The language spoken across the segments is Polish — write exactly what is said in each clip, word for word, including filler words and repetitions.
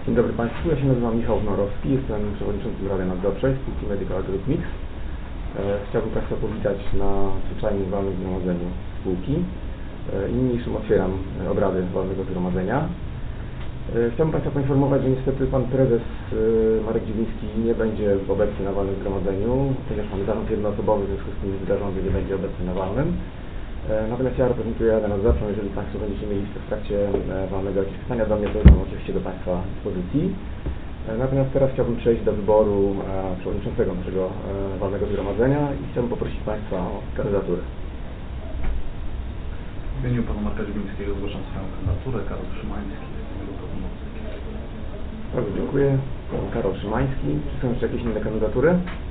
Dzień dobry Państwu, ja się nazywam Michał Wnorowski, jestem przewodniczącym Rady Nadzorczej spółki Medical Group Mix. Chciałbym Państwa powitać na zwyczajnym walnym zgromadzeniu spółki i niniejszym otwieram obrady walnego zgromadzenia. Chciałbym Państwa poinformować, że niestety Pan Prezes Marek Dziwiński nie będzie obecny na walnym zgromadzeniu, ponieważ mamy zarząd jednoosobowy, w związku z tym wydarzony nie będzie obecny na walnym. Natomiast ja reprezentuję Radę Nadzorczą. Jeżeli Państwo będziecie mieli w trakcie walnego jakieś pytania do mnie, to jestem oczywiście do Państwa dyspozycji. Natomiast teraz chciałbym przejść do wyboru przewodniczącego naszego walnego zgromadzenia i chciałbym poprosić Państwa o kandydatury. W imieniu Pana Marka Dziwińskiego zgłaszam swoją kandydaturę. Karol Szymański. Bardzo dziękuję. Pan Karol Szymański. Czy są jeszcze jakieś inne kandydatury?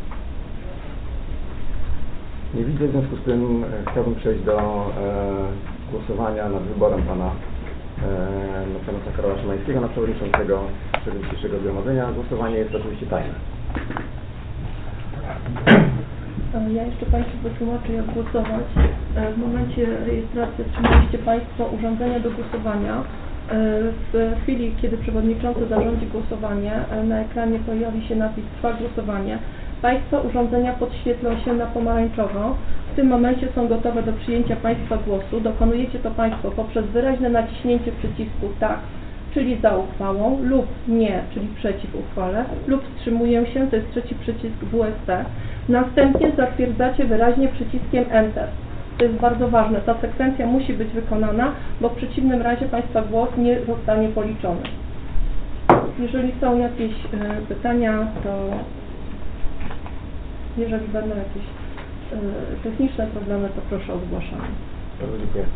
Nie widzę, w związku z tym e, chciałbym przejść do e, głosowania nad wyborem pana mecenasa e, Karola Szymańskiego na przewodniczącego dzisiejszego zgromadzenia. Głosowanie jest oczywiście tajne. Ja jeszcze Państwu wytłumaczę, jak głosować. W momencie rejestracji otrzymaliście Państwo urządzenia do głosowania. W chwili, kiedy przewodniczący zarządzi głosowanie, na ekranie pojawi się napis Trwa głosowanie. Państwa urządzenia podświetlą się na pomarańczowo. W tym momencie są gotowe do przyjęcia Państwa głosu. Dokonujecie to Państwo poprzez wyraźne naciśnięcie przycisku tak, czyli za uchwałą, lub nie, czyli przeciw uchwale, lub wstrzymuję się, to jest trzeci przycisk W S T. Następnie zatwierdzacie wyraźnie przyciskiem Enter. To jest bardzo ważne. Ta sekwencja musi być wykonana, bo w przeciwnym razie Państwa głos nie zostanie policzony. Jeżeli są jakieś y, pytania, to jeżeli będą jakieś y, techniczne problemy, to proszę o zgłaszanie. Bardzo dziękuję.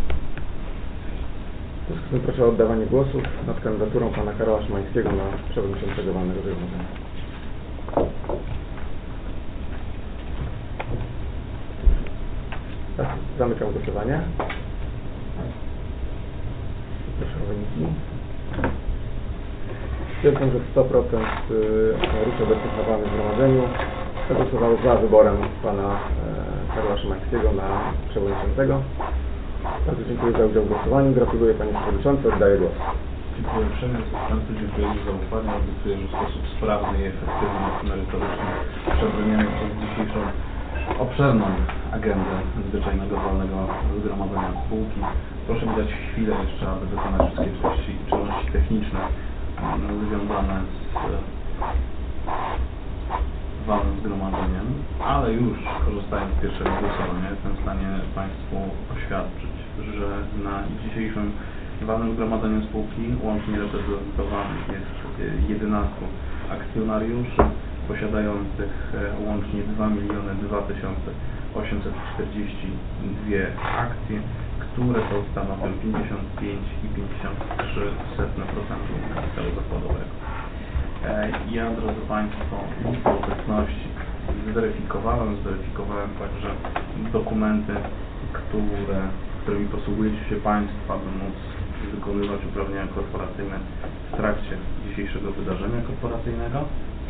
W związku z tym proszę o oddawanie głosów nad kandydaturą pana Karola Szymańskiego na przewodniczącego walnego zgromadzenia. Tak, zamykam głosowanie. Proszę o wyniki. Stwierdzam, że sto procent ludzi obecnych na walnym zgromadzeniu zagłosowało za wyborem pana e, Karola Szymańskiego na przewodniczącego. Bardzo dziękuję za udział w głosowaniu. Gratuluję Panie Przewodniczący. Oddaję głos. Dziękuję uprzejmie. Bardzo dziękuję za zaufanie. Obiecuję, że w sposób sprawny i efektywny i merytoryczny przebrniemy przez dzisiejszą obszerną agendę zwyczajnego walnego zgromadzenia spółki. Proszę mi dać chwilę jeszcze, aby wykonać wszystkie czynności, czynności techniczne związane z walnym zgromadzeniem, ale już korzystając z pierwszego głosowania jestem w stanie Państwu oświadczyć, że na dzisiejszym walnym zgromadzeniu spółki łącznie reprezentowanych jest jedenastu akcjonariuszy posiadających łącznie dwa miliony dwa tysiące osiemset czterdzieści dwie akcje, które to stanowią pięćdziesiąt pięć i pięćdziesiąt trzy procent kapitału zakładowego. Ja, drodzy Państwo, listę obecności zweryfikowałem, zweryfikowałem także dokumenty, które, którymi posługujecie się Państwo, aby móc wykonywać uprawnienia korporacyjne w trakcie dzisiejszego wydarzenia korporacyjnego.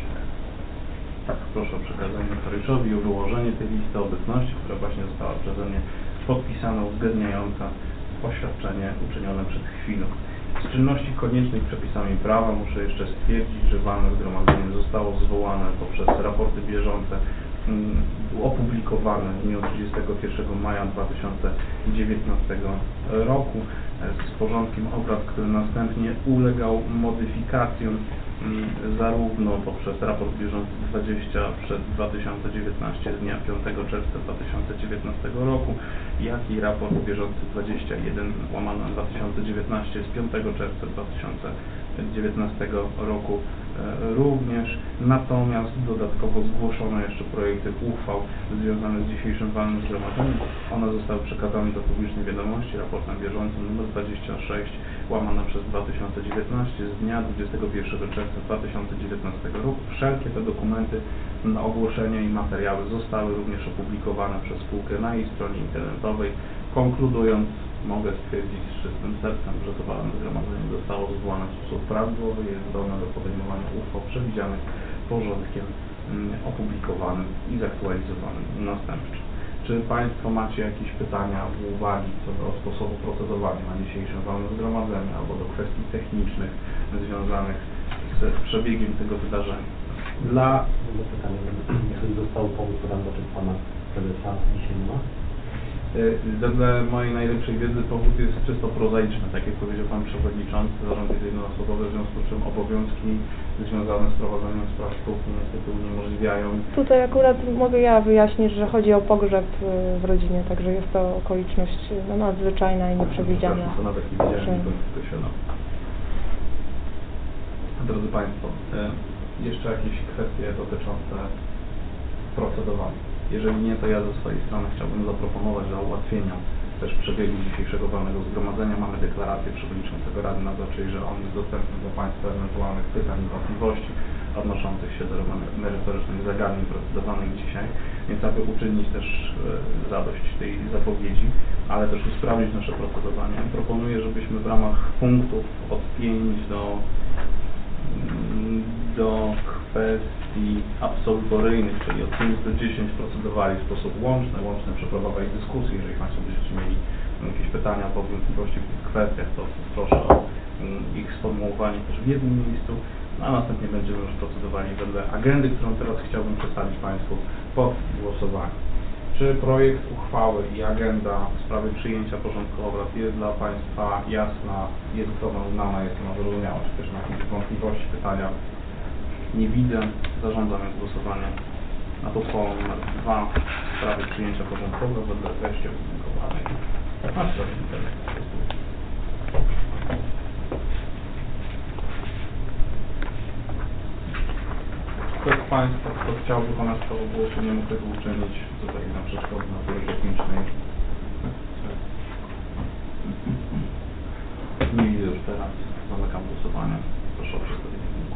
Tak, proszę o przekazanie notariuszowi i o wyłożenie tej listy obecności, która właśnie została przeze mnie podpisana, uzgadniająca oświadczenie uczynione przed chwilą. Z czynności koniecznych przepisami prawa muszę jeszcze stwierdzić, że walne zgromadzenie zostało zwołane poprzez raporty bieżące mm, opublikowane w dniu trzydziestego pierwszego maja dwa tysiące dziewiętnastego roku z porządkiem obrad, który następnie ulegał modyfikacjom zarówno poprzez raport bieżący dwadzieścia przed dwa tysiące dziewiętnasty z dnia piątego czerwca dwa tysiące dziewiętnastego roku, jak i raport bieżący dwadzieścia jeden łamane dwa tysiące dziewiętnaście z piątego czerwca dwa tysiące dziewiętnastego roku również. Natomiast dodatkowo zgłoszono jeszcze projekty uchwał związane z dzisiejszym walnym zgromadzeniem. One zostały przekazane do publicznej wiadomości raportem bieżącym nr dwadzieścia sześć łamane przez dwa tysiące dziewiętnaście z dnia dwudziestego pierwszego czerwca dwa tysiące dziewiętnastego roku. Wszelkie te dokumenty, ogłoszenia i materiały zostały również opublikowane przez spółkę na jej stronie internetowej. Konkludując, mogę stwierdzić z czystym sercem, że to walne zgromadzenie zostało zwołane w sposób prawidłowy i jest zdolne do podejmowania uchwał przewidzianych porządkiem opublikowanym i zaktualizowanym następczo. Czy Państwo macie jakieś pytania, uwagi co do sposobu procedowania na dzisiejszym walnym zgromadzeniu albo do kwestii technicznych związanych z z przebiegiem tego wydarzenia. Dla... Jedno pytanie, jeżeli został powód podany do pana prezesa, dzisiaj nie ma? Wedle mojej najlepszej wiedzy powód jest czysto prozaiczny. Tak jak powiedział Pan Przewodniczący, zarząd jest jednoosobowy, w związku z czym obowiązki związane z prowadzeniem spraw spółki niestety uniemożliwiają. Tutaj akurat mogę ja wyjaśnić, że chodzi o pogrzeb w rodzinie, także jest to okoliczność no, nadzwyczajna i nieprzewidziana. To nawet nie widziałem, to tylko świadom. Drodzy Państwo, jeszcze jakieś kwestie dotyczące procedowania. Jeżeli nie, to ja ze swojej strony chciałbym zaproponować dla ułatwienia też przebiegu dzisiejszego walnego zgromadzenia. Mamy deklarację przewodniczącego Rady Nadzorczej, że on jest dostępny dla Państwa ewentualnych pytań i wątpliwości odnoszących się do merytorycznych zagadnień procedowanych dzisiaj, więc aby uczynić też e, zadość tej zapowiedzi, ale też usprawnić nasze procedowanie, proponuję, żebyśmy w ramach punktów od pięć do do kwestii absolutoryjnych, czyli od pięć do dziesięciu procedowali w sposób łączny, łączny przeprowadzali dyskusję. Jeżeli Państwo będziecie mieli jakieś pytania po wątpliwości w tych kwestiach, to proszę o ich sformułowanie też w jednym miejscu, a następnie będziemy już procedowali wedle agendy, którą teraz chciałbym przedstawić Państwu po głosowaniu. Czy projekt uchwały i agenda w sprawie przyjęcia porządku obrad jest dla Państwa jasna, jest ona znana, jest ona zrozumiała? Czy też ma jakieś wątpliwości, pytania? Nie widzę. Zarządzam więc głosowanie nad uchwałą numer dwa w sprawie przyjęcia porządku obrad wedle treści opublikowanej. Na stronie internetowej. Kto z Państwa, kto chciałby Państwa o głosu, nie mógł tego uczynić z uwagi na przeszkody natury technicznej? Nie widzę już teraz. Zamykam głosowanie. Proszę o przedstawienie wyniku.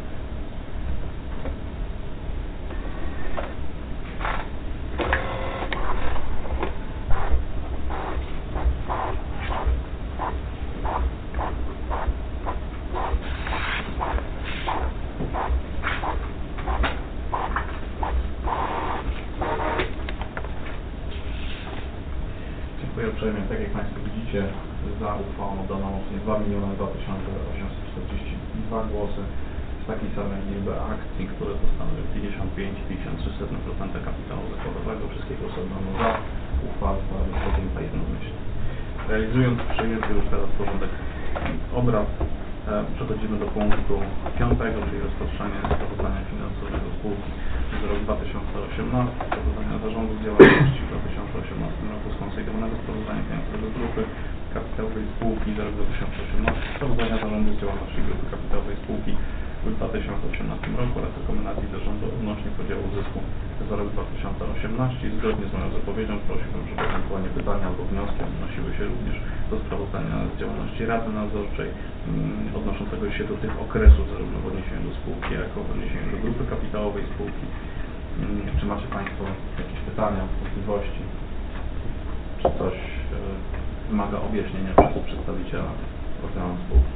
Dziękuję uprzejmie. Tak jak Państwo widzicie, za uchwałą oddano łącznie dwa miliony dwa tysiące osiemset czterdzieści dwa głosy z takiej samej liczby akcji, które to stanowi pięćdziesiąt pięć przecinek pięćdziesiąt trzy procent kapitału zakładowego. Wszystkie głosy oddano za. Uchwała została podjęta jednomyślnie. Realizując przyjęty już teraz porządek obrad, e, przechodzimy do punktu piątego, czyli rozpatrzenie sprawozdania finansowego spółki za rok dwa tysiące osiemnasty, sprawozdania zarządu z działalności w dwa tysiące osiemnastym roku, skonsolidowanego sprawozdania finansowego grupy kapitałowej spółki za rok dwa tysiące osiemnasty, sprawozdania zarządu z działalności grupy kapitałowej spółki w dwa tysiące osiemnastym roku oraz rekomendacji zarządu odnośnie podziału zysku za rok dwa tysiące osiemnasty. Zgodnie z moją zapowiedzią prosiłbym, żeby ewentualnie pytania albo wnioski odnosiły się również do sprawozdania z działalności Rady Nadzorczej mm, odnoszącego się do tych okresów, zarówno w odniesieniu do spółki, jak i w odniesieniu do grupy kapitałowej spółki. Mm, czy macie Państwo jakieś pytania, wątpliwości? Czy coś e, wymaga objaśnienia przez przedstawiciela organu spółki?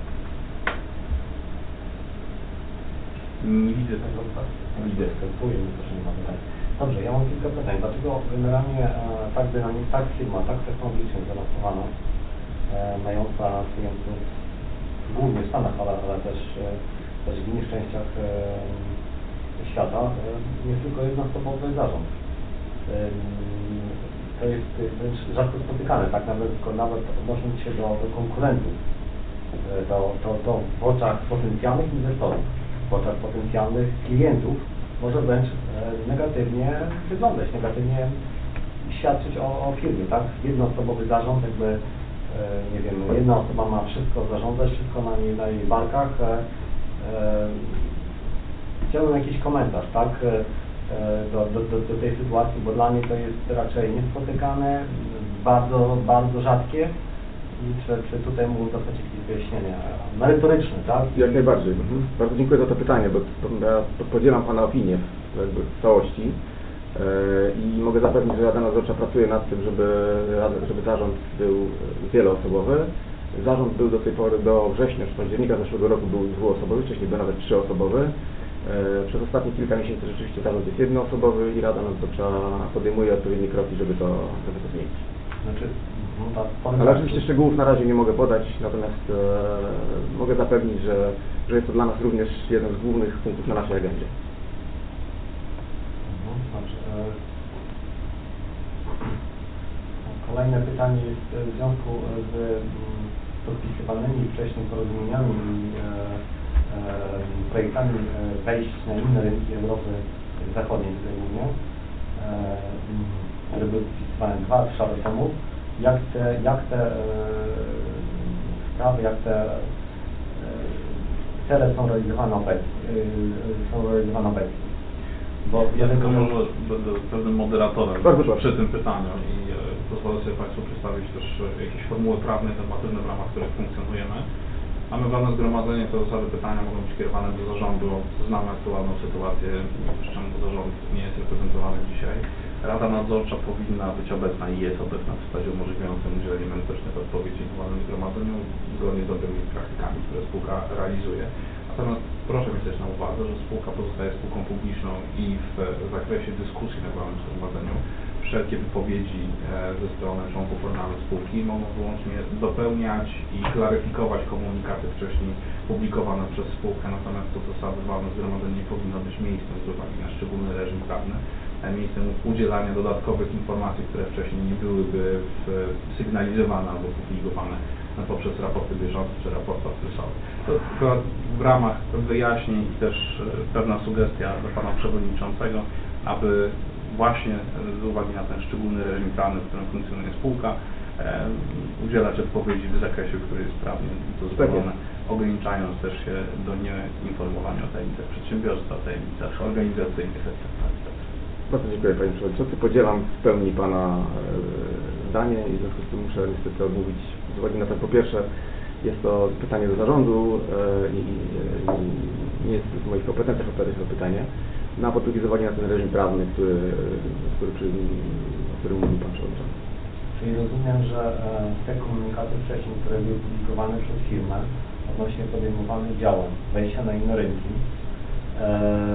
Nie widzę tego. Widzę, wstępuję, proszę nie ma pytań. Dobrze, ja mam kilka pytań. Dlaczego generalnie e, tak dynamicznie, tak firma, tak technologicznie zaawansowana, e, mająca klientów głównie w Stanach, ale, ale też, e, też w innych częściach e, świata, e, jest tylko jednoosobowy zarząd. E, to jest wręcz rzadko spotykane, tak nawet, nawet odnosząc się do, do konkurentów, e, to, to, to w oczach potencjalnych inwestorów, w oczach potencjalnych klientów może wręcz e, negatywnie wyglądać, negatywnie świadczyć o, o firmie, tak? Jednoosobowy zarząd, jakby, e, nie wiem, jedna osoba ma wszystko zarządzać, wszystko na jej, na jej barkach. E, e, chciałbym jakiś komentarz, tak? E, do, do, do, do tej sytuacji, bo dla mnie to jest raczej niespotykane, bardzo, bardzo rzadkie. I czy, czy tutaj mógł dostać jakieś wyjaśnienia merytoryczne, tak? Jak najbardziej. Mhm. Bardzo dziękuję za to pytanie, bo to, ja podzielam Pana opinię jakby w całości yy, i mogę zapewnić, że Rada Nadzorcza pracuje nad tym, żeby, żeby zarząd był wieloosobowy. Zarząd był do tej pory, do września czy października zeszłego roku był dwuosobowy, wcześniej był nawet trzyosobowy. Yy, przez ostatnie kilka miesięcy rzeczywiście zarząd jest jednoosobowy i Rada Nadzorcza podejmuje odpowiednie kroki, żeby to, żeby to zmienić. Znaczy, ta Ale oczywiście szczegółów na razie nie mogę podać, natomiast e, mogę zapewnić, że, że jest to dla nas również jeden z głównych punktów na naszej agendzie. Mhm, dobrze. Kolejne pytanie jest w związku z podpisywanymi wcześniej porozumieniami i e, e, projektami wejść na inne rynki Europy Zachodniej, tutaj mówię, e, były podpisywane dwa obszary temu, jak te, jak te e, sprawy, jak te e, cele są realizowane obecnie, e, są realizowane obecnie. Bo Ja tylko może może będę pewnym moderatorem Bardzo proszę. przy tym pytaniu i e, pozwolę sobie Państwu przedstawić też e, jakieś formuły prawne, normatywne, w ramach których funkcjonujemy. Mamy walne zgromadzenie, te zasady pytania mogą być kierowane do zarządu. Znamy aktualną sytuację, czemu zarząd nie jest reprezentowany dzisiaj. Rada nadzorcza powinna być obecna i jest obecna w stadzie umożliwiającym udzielenie merytorycznych odpowiedzi w walnym zgromadzeniu zgodnie z dobrymi praktykami, które spółka realizuje. Natomiast proszę mieć też na uwadze, że spółka pozostaje spółką publiczną i w zakresie dyskusji na walnym zgromadzeniu wszelkie wypowiedzi ze strony członków organów spółki mogą wyłącznie dopełniać i klaryfikować komunikaty wcześniej publikowane przez spółkę, natomiast to zasady walne zgromadzenie nie powinno być miejscem z uwagi na szczególny reżim prawny, miejscem udzielania dodatkowych informacji, które wcześniej nie byłyby sygnalizowane albo publikowane poprzez raporty bieżące czy raport okresowy. To tylko w ramach wyjaśnień i też pewna sugestia do Pana Przewodniczącego, aby właśnie z uwagi na ten szczególny reżim prawny, w którym funkcjonuje spółka, e, udzielać odpowiedzi w zakresie, który jest prawnie dozwolony, ograniczając też się do nieinformowania o tajemnicach przedsiębiorstwa, tajemnicach organizacyjnych, et cetera. Bardzo dziękuję Panie Przewodniczący. Podzielam w pełni Pana e, zdanie i w związku z tym muszę niestety odmówić z uwagi na to, po pierwsze jest to pytanie do zarządu e, i, i nie jest w moich kompetencjach odpowiadać na to pytanie. Na po drugie z uwagi na ten reżim prawny, który, który, przy, o którym mówił Pan Przewodniczący. Czyli rozumiem, że e, te komunikaty wcześniej, które były publikowane przez firmę odnośnie podejmowanych działań, wejścia na inne rynki, e,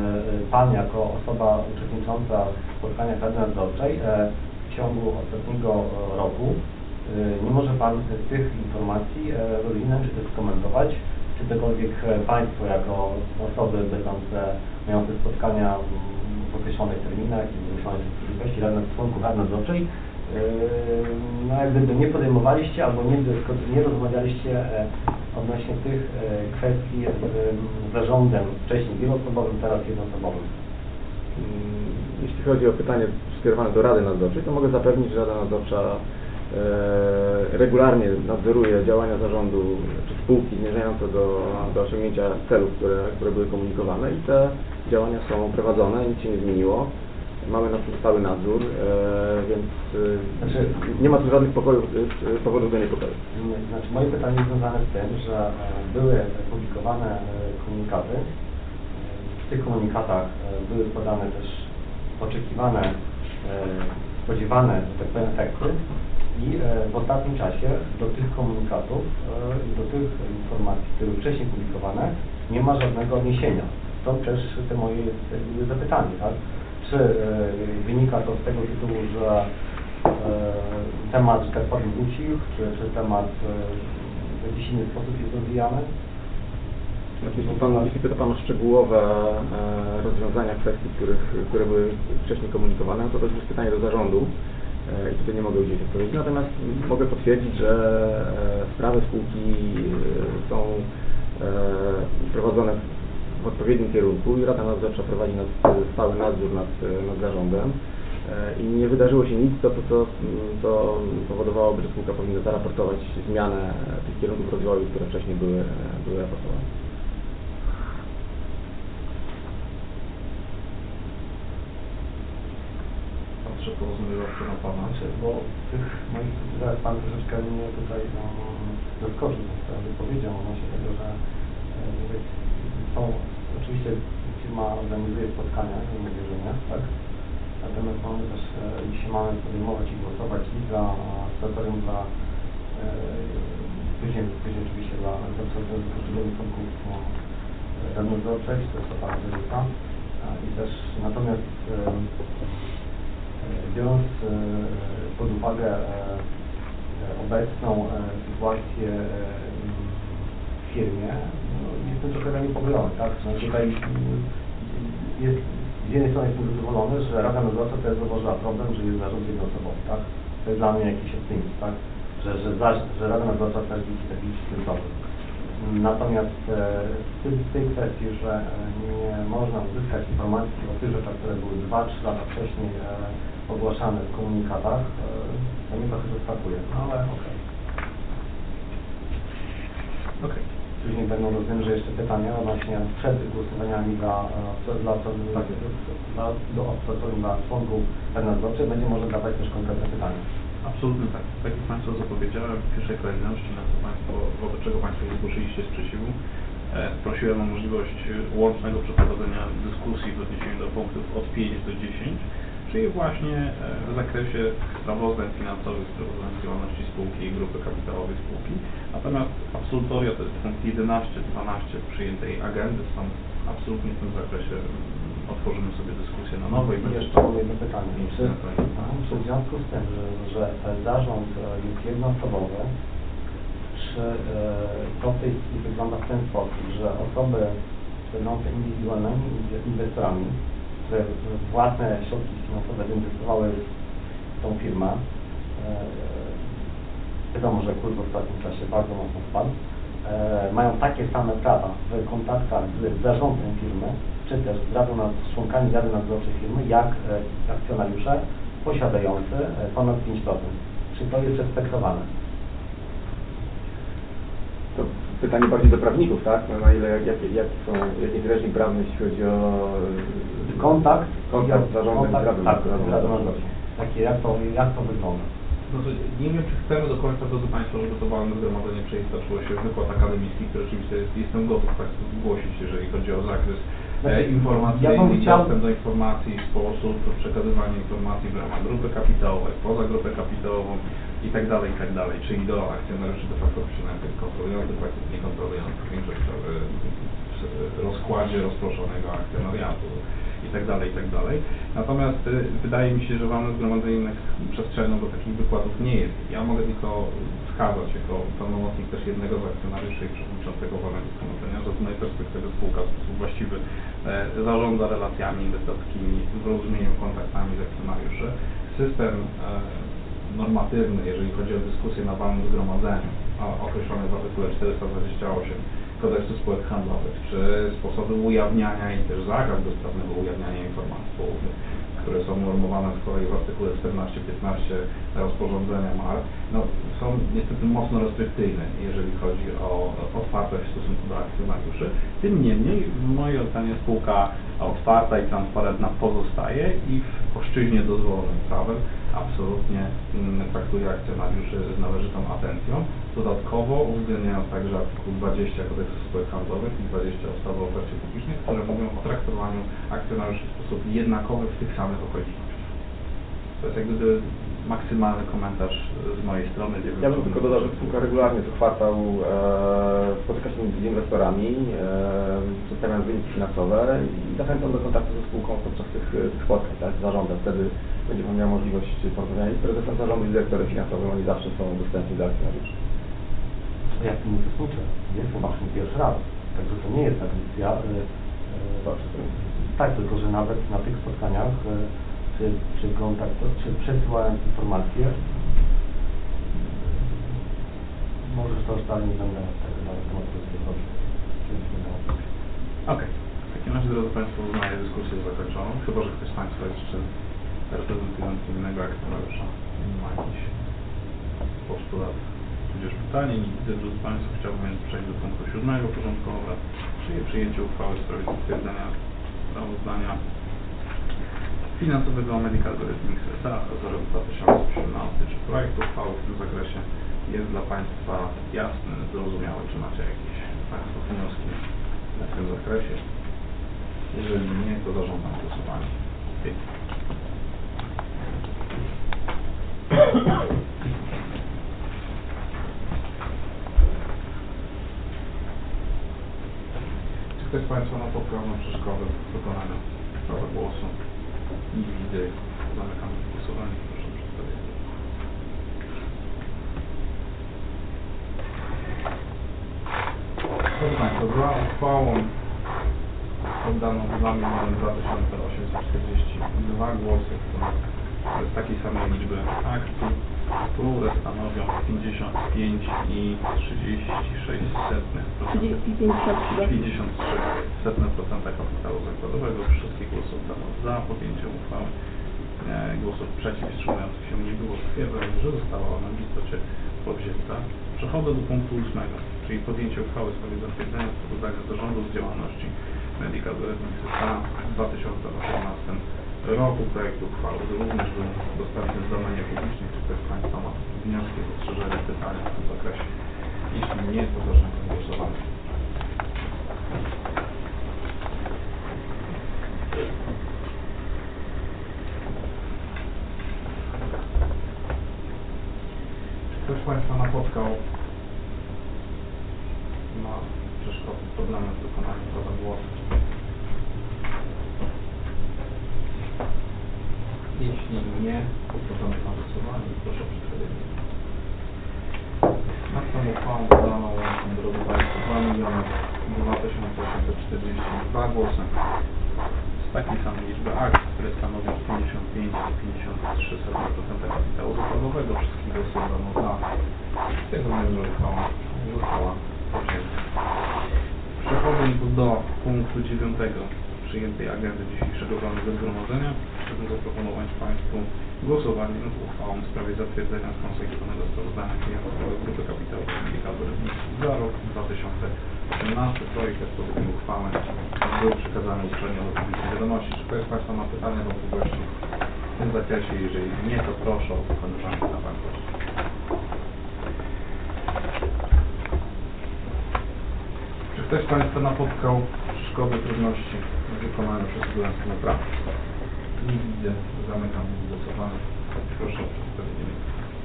Pan jako osoba uczestnicząca w spotkaniach Rady Nadzorczej e, w ciągu ostatniego roku e, nie może Pan tych informacji e, rozwinąć czy też skomentować, czy cokolwiek Państwo jako osoby będące, mające spotkania w określonych terminach i w określonej możliwości członków Rady Nadzorczej, yy, no jak gdyby nie podejmowaliście albo nie, nie rozmawialiście e, odnośnie tych e, kwestii z e, zarządem wcześniej wieloosobowym, teraz jednoosobowym. Jeśli chodzi o pytanie skierowane do Rady Nadzorczej, to mogę zapewnić, że Rada Nadzorcza regularnie nadzoruje działania zarządu czy spółki zmierzające do, do osiągnięcia celów, które, które były komunikowane i te działania są prowadzone, nic się nie zmieniło. Mamy na tym stały nadzór, więc znaczy, nie ma tu żadnych pokojów, powodów do niepokoju. Znaczy, moje pytanie jest związane z tym, że były publikowane komunikaty. W tych komunikatach były podane też oczekiwane, spodziewane, że tak powiem, efekty. I w ostatnim czasie do tych komunikatów, do tych informacji, które były wcześniej publikowane, nie ma żadnego odniesienia. Stąd też te moje zapytanie, tak? Czy wynika to z tego tytułu, że temat, że tak powiem, ucichł, czy, czy temat w jakiś inny sposób jest rozwijany? Jeśli, pan, jeśli pyta Pan o szczegółowe e, rozwiązania kwestii, których, które były wcześniej komunikowane, to to jest pytanie do zarządu. I tutaj nie mogę udzielić odpowiedzi, natomiast mogę potwierdzić, że sprawy spółki są prowadzone w odpowiednim kierunku i Rada Nadzorcza prowadzi nad, stały nadzór nad, nad zarządem i nie wydarzyło się nic, to, to, to, to powodowałoby, że spółka powinna zaraportować zmianę tych kierunków rozwoju, które wcześniej były, były raportowane. Patrzę porozumiewawczo na Pana. Bo tych moich, zaraz Pan troszeczkę mnie tutaj no, zaskoczył tą wypowiedzią odnośnie tego, że e, są, oczywiście firma organizuje spotkania, nie mówię, że nie, tak? Natomiast mamy też, e, jeśli mamy podejmować i głosować i za senatorem, dla e, później, później oczywiście dla poszczególnych członków no, Rady Nadzorczej, to jest to Pana Zerika. I też natomiast e, biorąc pod uwagę obecną e, sytuację e, w firmie, no, jestem trochę zaniepokojony, tak? No, tutaj mm, jest, z jednej strony jestem zadowolony, że Rada Nadzorcza też zauważyła problem, że jest zarząd jednoosobowy, tak? To jest dla mnie jakiś optymizm, tak? Że, że, za, że Rada Nadzorcza też widzi taki ten problem. Natomiast e, w tej kwestii, że e, nie można uzyskać informacji o tych rzeczach, które były dwa trzy lata wcześniej e, ogłaszane w komunikatach, e, to mnie trochę zaskakuje, no ale okej. Okej. Okay. Później będą, rozumiem, że jeszcze pytania odnośnie przed głosowaniami dla, e, dla, dla, dla, do obserwatorium dla członków Rady Nadzorczej będzie można dawać też konkretne pytania. Absolutnie tak. Tak jak Państwu zapowiedziałem, w pierwszej kolejności, na co Państwo, wobec czego Państwo nie zgłosiliście sprzeciwu, e, prosiłem o możliwość łącznego przeprowadzenia dyskusji w odniesieniu do punktów od pięć do dziesięciu, czyli właśnie e, w zakresie sprawozdań finansowych z prowadzonej działalności spółki i grupy kapitałowej spółki. Natomiast absolutoria, to jest punkt jedenaście dwanaście przyjętej agendy, są absolutnie w tym zakresie. Otworzymy sobie dyskusję na nowo i I będzie jeszcze mam jedno pytanie. Czy, czy w związku z tym, że, że ten zarząd jest jednoosobowy, czy e, to w tej chwili wygląda w ten sposób, że osoby będące indywidualnymi inwestorami, które własne środki finansowe zainwestowały w tą firmę, e, wiadomo, że kurs w ostatnim czasie bardzo mocno spadł, e, mają takie same prawa w kontaktach z zarządem firmy, czy też z, radą nad, z członkami Rady Nadzorczej firmy, jak e, akcjonariusze posiadający e, ponad pięć procent. Czy to jest respektowane? To pytanie bardziej do prawników, tak? No, na ile, jak, jak, jak są, jaki jest reżim prawny, jeśli chodzi o e, kontakt, kontakt z zarządem kontakt, z Radą tak, Nadzorczą. z Radą Nadzorczą. Takie, jak, to, jak to wygląda? Znaczy, nie wiem, czy chcemy do końca, drodzy Państwo, żeby to walne zgromadzenie przeistoczyło się w wykład akademicki, który oczywiście jest, jestem gotów Państwu zgłosić, jeżeli chodzi o zakres Znaczy, e, informacyjny, ja bym chciał... dostęp do informacji, sposób przekazywania informacji w ramach grupy kapitałowej, poza grupę kapitałową i tak dalej, i tak dalej, czyli do akcjonariuszy de facto posiadających kontrolujących, praktycznie niekontrolujących większościowy rozkładzie rozproszonego akcjonariatu i tak dalej, i tak dalej. Natomiast y, wydaje mi się, że walne zgromadzenie jednak przestrzenią do takich wykładów nie jest. Ja mogę tylko wskazać jako pełnomocnik też jednego z akcjonariuszy i przewodniczącego walnego zgromadzenia, że z mojej perspektywy spółka w sposób właściwy e, zarządza relacjami inwestorskimi w rozumieniu kontaktami z akcjonariuszy. System e, normatywny, jeżeli chodzi o dyskusję na walnym zgromadzeniu, określony w artykule czterysta dwadzieścia osiem Kodeksu Spółek Handlowych, czy sposoby ujawniania i też zakaz bezprawnego ujawniania informacji poufnych, które są normowane z kolei w artykule czternaście piętnaście rozporządzenia M A R, no, są niestety mocno restrykcyjne, jeżeli chodzi o otwartość w stosunku do akcjonariuszy. Tym niemniej w mojej ocenie spółka otwarta i transparentna pozostaje i w płaszczyźnie dozwolonym prawem absolutnie traktuje akcjonariuszy z należytą atencją. Dodatkowo uwzględniając także artykuł dwadzieścia Kodeksu Spółek Handlowych i dwadzieścia ustawy o ofercie publicznej, które mówią o traktowaniu akcjonariuszy w sposób jednakowy w tych samych okolicznościach. To jest jak gdyby maksymalny komentarz z mojej strony. Ja bym tylko dodał, że spółka regularnie co kwartał e, spotyka się z inwestorami, e, przedstawiając wyniki finansowe i zachęcam do kontaktu ze spółką podczas tych, tych spotkań, tak, z zarządem. Wtedy będzie pan miał możliwość porozmawiania z prezesem zarządu i dyrektorem finansowym, oni zawsze są dostępni dla akcjonariuszy. Ja w tym uczestniczę. Jestem właśnie pierwszy raz. Także to nie jest tradycja. E, e, tak, tylko że nawet na tych spotkaniach e, czy, czy kontakt, czy przesyłając informacje, może to już dalej nie będę tego na temat rozwoju. Okej. W takim razie, drodzy Państwo, uznaję dyskusję zakończoną, chyba że ktoś z Państwa jeszcze reprezentujący innego akcjonariusza ma jakiś postulat, tudzież pytanie. Nie widzę, drodzy Państwo, chciałbym więc przejść do punktu siódmego porządku obrad, czyli przyjęcie uchwały w sprawie zatwierdzenia sprawozdania finansowego Medical Rhythmics S A za rok dwa tysiące osiemnasty. Czy projekt uchwały w tym zakresie jest dla Państwa jasny, zrozumiały, czy macie jakieś Państwo wnioski w tym zakresie? Jeżeli nie, to zarządzam głosowanie. Czy ktoś z Państwa ma poprawną przeszkodę w wykonaniu prawa głosu? Nie widzę. Zamykam głosowanie. Proszę o przedstawienie. za uchwałą oddano dwa miliony dwa tysiące osiemset czterdzieści dwa głosy, to jest takiej samej liczby akcji, które stanowią pięćdziesiąt pięć i trzydzieści sześć setnych Czyli procent. pięćdziesiąt trzy. pięćdziesiąt trzy procent kapitału zakładowego. Wszystkich głosów dano za podjęciem uchwały. E, głosów przeciw i wstrzymujących się nie było. Stwierdzam, że została ona w istocie powzięta. Przechodzę do punktu ósmego, czyli podjęcie uchwały w sprawie zatwierdzenia sprawozdania zarządu z działalności Medical Rhythmics S A w dwa tysiące osiemnastym roku. Projekt uchwały również był dostępny w domenie publicznej. Czy ktoś z Państwa ma wnioski, zastrzeżenia, pytania w tym zakresie? Jeśli nie, to zaczynamy głosowanie. Czy ktoś z Państwa napotkał na przeszkody, problemy z wykonaniem prawa głosu? Jeśli nie, to podamy na głosowanie i proszę o przedstawienie. Nad tą uchwałą podano łącznie, drodzy Państwo, dwa miliony dwa tysiące osiemset czterdzieści dwa głosy z takiej samej liczby akcji, które stanowią pięćdziesiąt pięć i pięćdziesiąt trzy procent kapitału zakładowego. Wszystkich głosów dano za. Stwierdzamy, że uchwała została przyjęta. Przechodzę do punktu dziewiątego przyjętej agendy dzisiejszego walnego zgromadzenia. Chciałbym zaproponować Państwu głosowanie nad uchwałą w sprawie zatwierdzenia skonsolidowanego sprawozdania finansowego Grupy Kapitałowej Medical Rhythmics za rok dwa tysiące osiemnasty. Projekt odpowiedniej uchwały był przekazany uczelni do publicznej wiadomości. Czy ktoś z Państwa ma pytania, wątpliwości w tym zakresie? Jeżeli nie, to proszę o wykonywanie pytań. Czy ktoś z Państwa napotkał szkody, trudności w wykonaniu przysługujących praw? Nie widzę. Zamykam głosowanie. Proszę o przedstawienie.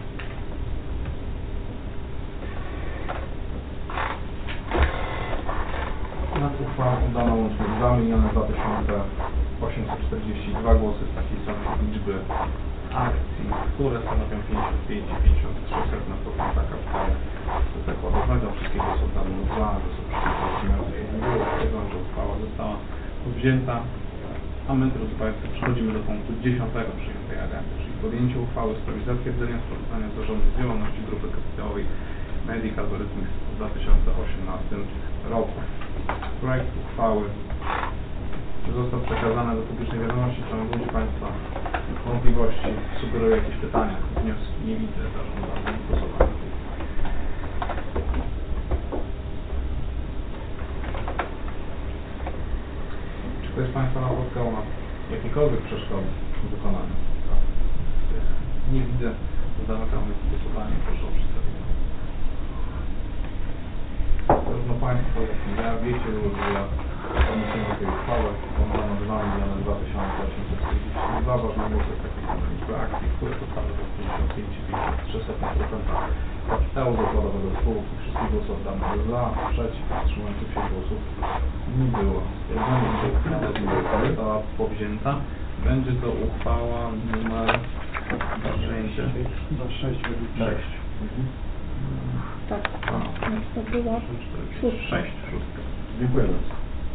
Nad uchwałą oddano łącznie dwa miliony dwa tysiące osiemset czterdzieści dwa głosy z takiej samej liczby akcji, które stanowią pięćdziesiąt pięć i pięćdziesiąt trzy procent kapitału zakładowego. Wszystkie głosy oddano za, głosów przeciwko nie było. Stwierdzam, że uchwała została wzięta. A my, drodzy Państwo, przechodzimy do punktu dziesiątego przyjętej agendy, czyli podjęcie uchwały w sprawie zatwierdzenia sprawozdania zarządu z działalności Grupy Kapitałowej Medical Rhythmics w dwa tysiące osiemnastym roku. Projekt uchwały został przekazany do publicznej wiadomości. Czy mam ludzi Państwa wątpliwości, sugerują jakieś pytania, wnioski? Nie widzę, zarządzam głosowanie. Ktoś z Państwa napotkał na jakiekolwiek przeszkody w wykonaniu? Nie widzę. Zamykamy głosowanie. Proszę o przedstawienie. Zarówno Państwo, jak i ja wiecie, że ja odniesiemy tej uchwały. Oddano dwa miliony dwa tysiące osiemset czterdzieści dwa ważne głosy z takiej samej liczby akcji, które to stanowią pięćdziesiąt pięć i pięćdziesiąt trzy procent kapitału zakładowego spółki. Wszystkich głosów oddano za, przeciw, wstrzymujących się głosów nie było. Stwierdzenie, że uchwała została powzięta. Będzie to uchwała numer sześć. Tak, to była szóstka. sześć, szóstka. Dziękuję bardzo.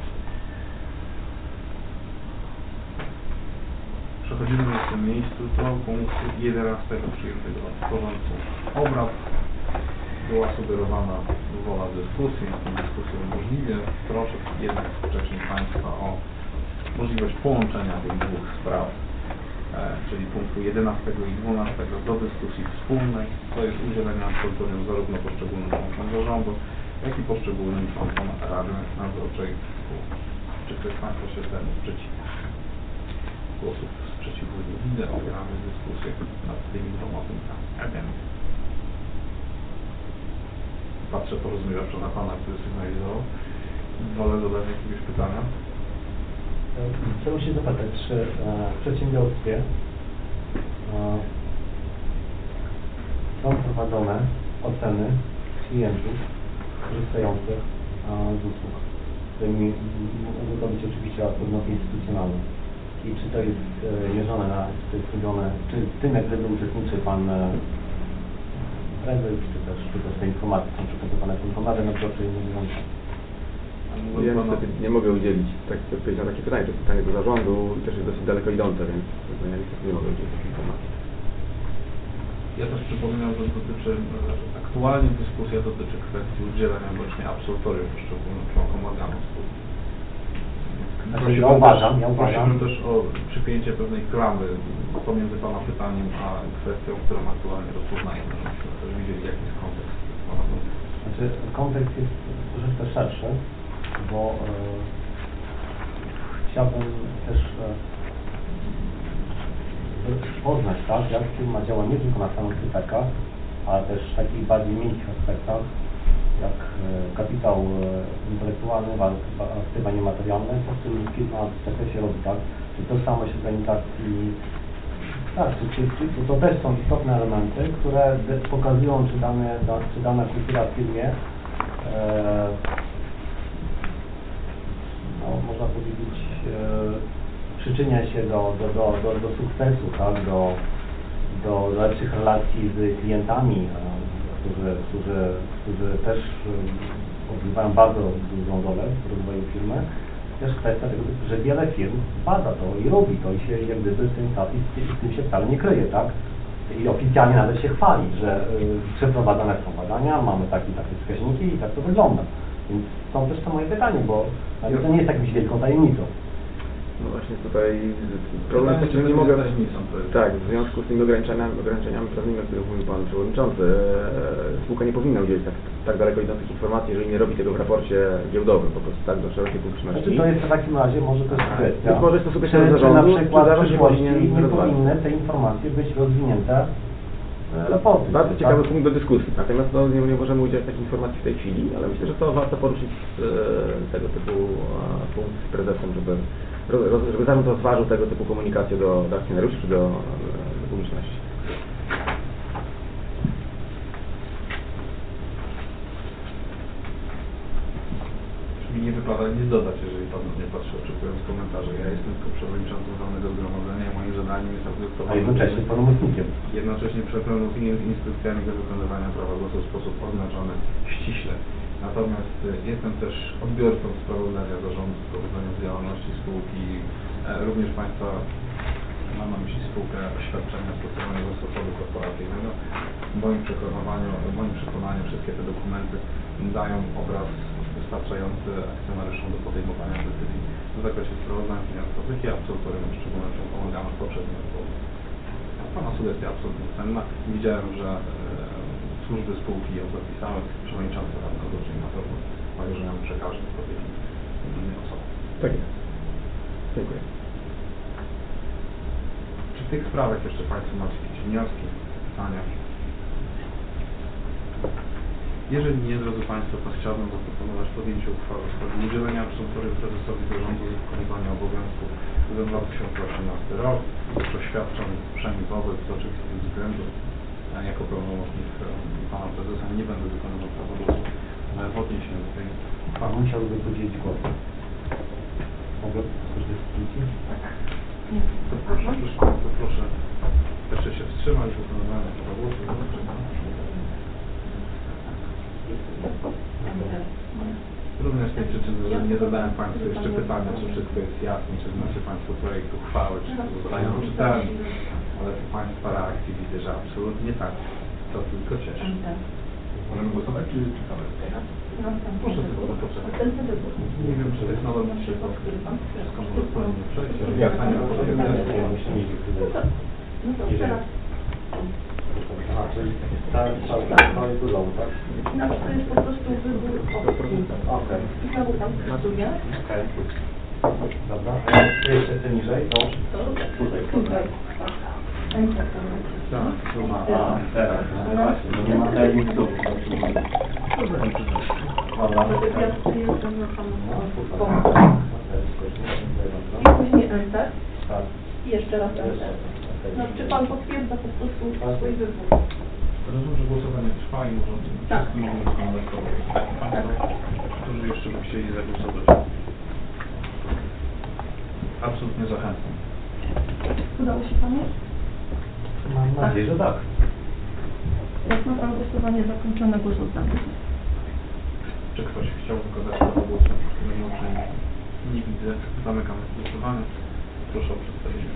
Przechodzimy w tym miejscu do punktu jedenastego przyjętego porządku obrad. Była sugerowana wola dyskusji, tę dyskusję umożliwię. Proszę jednak wcześniej Państwa o możliwość połączenia tych dwóch spraw, e, czyli punktu jedenastego i dwunastego do dyskusji wspólnej. To jest udzielenie absolutorium zarówno poszczególnym członkom zarządu, jak i poszczególnym członkom Rady Nadzorczej spółki. Czy ktoś z Państwa się temu sprzeciwia? Głosów sprzeciwu nie widzę. Otwieramy dyskusję nad tymi dwoma punktami agendy. Patrzę porozumiewawczo na Pana, który sygnalizował. Wolę zadać jakieś pytania. Chciałbym się zapytać, czy e, w przedsiębiorstwie e, są prowadzone oceny klientów korzystających e, z usług, którymi mogą to być oczywiście podmioty instytucjonalne. I czy to jest e, mierzone na, czy to jest robione, czy w tym jak gdyby uczestniczy Pan e, prezes, czy też, czy też te informacje są przekazywane w informacje nadzorcze i inne. mógłbym Ja pana... niestety nie mogę udzielić tak, odpowiedzi na takie pytanie. To jest pytanie do zarządu i też jest dosyć daleko idące, więc no, ja niestety nie mogę udzielić takiej informacji. Ja też przypominam, że dotyczy, że aktualnie dyskusja dotyczy kwestii udzielenia właśnie absolutorium poszczególnym członkom organów spółki. Znaczy, ja uważam, ja uważam. Prosiłbym też o przypięcie pewnej klamy pomiędzy Pana pytaniem a kwestią, którą aktualnie rozpoznajemy, żebyśmy też widzieli, jaki jest kontekst Pana wniosku. Znaczy, kontekst jest troszeczkę szerszy, bo e, chciałbym też e, poznać, tak, jak firma działa nie tylko na samych cyferkach, ale też w takich bardziej miękkich aspektach, jak e, kapitał e, intelektualny, aktywa niematerialne, co w tym firma w zakresie robi, tak? Czy tożsamość organizacji, tak, czy, czy, czy, czy to też są istotne elementy, które de- pokazują, czy, dane, da, czy dana kultura w firmie e, no, można powiedzieć, e, przyczynia się do, do, do, do, do sukcesu, tak? do, do lepszych relacji z klientami, e, którzy, którzy, którzy też e, odgrywają bardzo dużą rolę w rozwoju firmy. Też kwestia tego, że wiele firm bada to i robi to i się jak gdyby z tym, z tym się wcale nie kryje, tak? I oficjalnie nawet się chwali, że y, przeprowadzone są badania, mamy takie takie wskaźniki i tak to wygląda. Więc są też to moje pytanie, bo to nie jest jakąś wielką tajemnicą. No właśnie tutaj problem jest taki, że nie mogę... Tak, w związku z tymi ograniczeniami, ograniczeniami prawnymi, o których mówił Pan Przewodniczący, e, spółka nie powinna udzielić tak, tak daleko idących informacji, jeżeli nie robi tego w raporcie giełdowym, po prostu tak do szerokiej publiczności. Znaczy to jest w takim razie może też kwestia, Być może jest to sugestia czy, czy zarządu, na przykład czy w zarząd nie przyszłości powinien nie rozważyć. powinny te informacje być rozwinięte raporty. Bardzo tak? ciekawy punkt do dyskusji, natomiast no, nie, nie możemy udzielić takich informacji w tej chwili, ale myślę, że to warto poruszyć e, tego typu e, punkt z prezesem, żeby, roz, żeby zarząd rozważył tego typu komunikację do, do akcjonariuszy czy do, do publiczności. Mi nie wypada nic dodać, jeżeli Pan nie patrzy, oczekując komentarzy. Ja jestem tylko przewodniczącym walnego zgromadzenia i moim zadaniem jest A jednocześnie pełnomocnikiem. Jednocześnie pełnomocnikiem z instrukcjami do wykonywania prawa głosu w sposób oznaczony ściśle. Natomiast jestem też odbiorcą sprawozdania zarządu z prowadzenia działalności spółki. Również Państwa, mam na myśli spółkę oświadczenia specjalnego stosowu korporacyjnego. W moim przekonaniu, w moim przekonaniu wszystkie te dokumenty dają obraz wystarczający akcjonariuszom do podejmowania decyzji w zakresie sprawozdań finansowych i absolutorium szczególnym członkom organów poprzednich odpowiedzi. Pana sugestia absolutnie cenna. Widziałem, że e, służby spółki ją zapisały. Przewodniczący Rady Nadzorczej na pewno mają, że ją przekaże odpowiedzi innej osoby. Tak jest. Dziękuję. Czy w tych sprawach jeszcze Państwo macie jakieś wnioski, pytania? Jeżeli nie, drodzy Państwo, to chciałbym zaproponować podjęcie uchwały w sprawie udzielenia absolutorium prezesowi zarządu za wykonywanie obowiązków za dwa tysiące osiemnasty rok. Oświadczam przynajmniej wobec oczywistych względów. Ja jako pełnomocnik Pana Prezesa nie będę wykonywał prawa głosu w odniesieniu do tej uchwały. Pan musiałby podzielić głos. Mogę skorzystać z dyskusji? To proszę, proszę, to proszę jeszcze się wstrzymać z wykonywania prawa głosu. Również z tej przyczyny, że nie zadałem Państwu jeszcze pytania, czy wszystko jest jasne, czy znacie Państwo projekt uchwały, czy zostają czytelne, ale po Państwa reakcji widzę, że absolutnie tak. To tylko cieszy. Możemy głosować, czy czekamy? Proszę tylko poczekać. Nie wiem, czy jest nowe, czy to wszystko może sprawnie przejść. Ja Pani odpowiem. No to teraz. Aha, czyli cały cały to jest dużo, tak? No to jest po prostu wybór opcji. Okej. I znowu tam studia. Okej. Dobra. A jeszcze ty niżej, to? Tutaj. Tutaj. Enter. Tak, tu ma. A, teraz. No właśnie, no nie ma terminów. Dobra. Ja jestem na No, samym super. I później enter. Tak. I jeszcze raz enter. No, czy Pan potwierdza po prostu swój wybór? Rozumiem, że głosowanie trwa i może Tak. wszyscy mogą wykonywać prawo głosu. Państwo, którzy jeszcze by chcieli zagłosować. Absolutnie zachęcam. Udało się Panu? Mam nadzieję, że tak. Jak ma Pan głosowanie zakończone, głos oddany. Czy ktoś chciał wykonać prawo głosu? Zamykam głosowanie. Proszę o przedstawienie.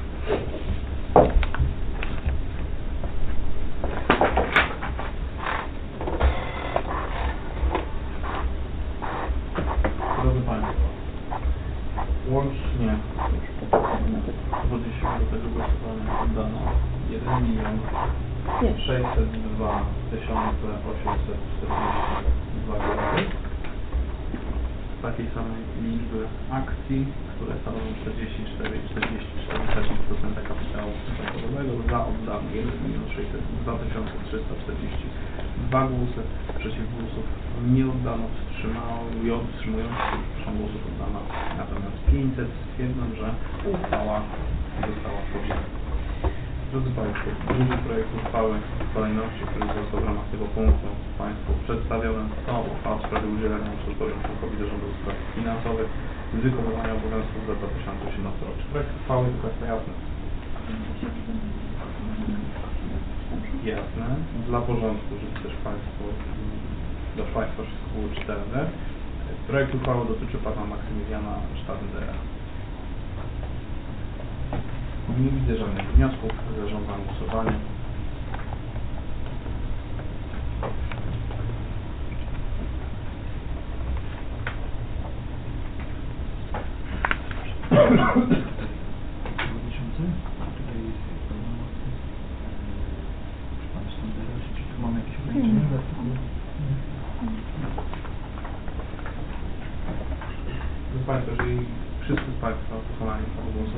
Drodzy Państwo, łącznie odnieśmy do tego głosowania oddano jeden milion sześćset dwa tysiące osiemset czterdzieści dwa głosy. Z takiej samej liczby akcji, które stanowią czterdzieści cztery przecinek czterdzieści cztery procent kapitału zakładowego, za oddano jeden milion sześćset dwa tysiące trzysta czterdzieści dwa głosy, przeciw głosów nie oddano, wstrzymując się, przepraszam, głosów oddano natomiast pięćset. Stwierdzam, że uchwała została podjęta. Drodzy Państwo, drugi projekt uchwały w kolejności, który został w ramach tego punktu Państwu przedstawiony, to uchwała w sprawie udzielenia absolutorium członkowi zarządu do spraw finansowych z wykonywania obowiązków za dwa tysiące osiemnasty rok. Czy projekt uchwały to kwestia jasna? Jasne. Dla porządku, żeby też Państwo, dla Państwa wszystko było czytelne. Projekt uchwały dotyczy Pana Maksymiliana Sztandera. Nie widzę żadnych wniosków, zarządzam głosowanie. Mamy jakieś ograniczenia? Proszę Państwa, jeżeli wszyscy z Państwa wykonali prawo głosu,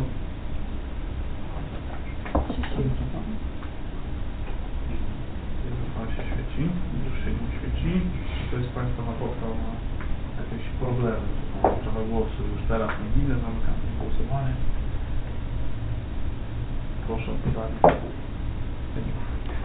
jeden Pan się świeci, już się nie świeci. Czy to jest Państwa napotkał na jakieś problemy? Prawo głosu już teraz nie widzę, zamykam głosowanie. Proszę o podanie wyników.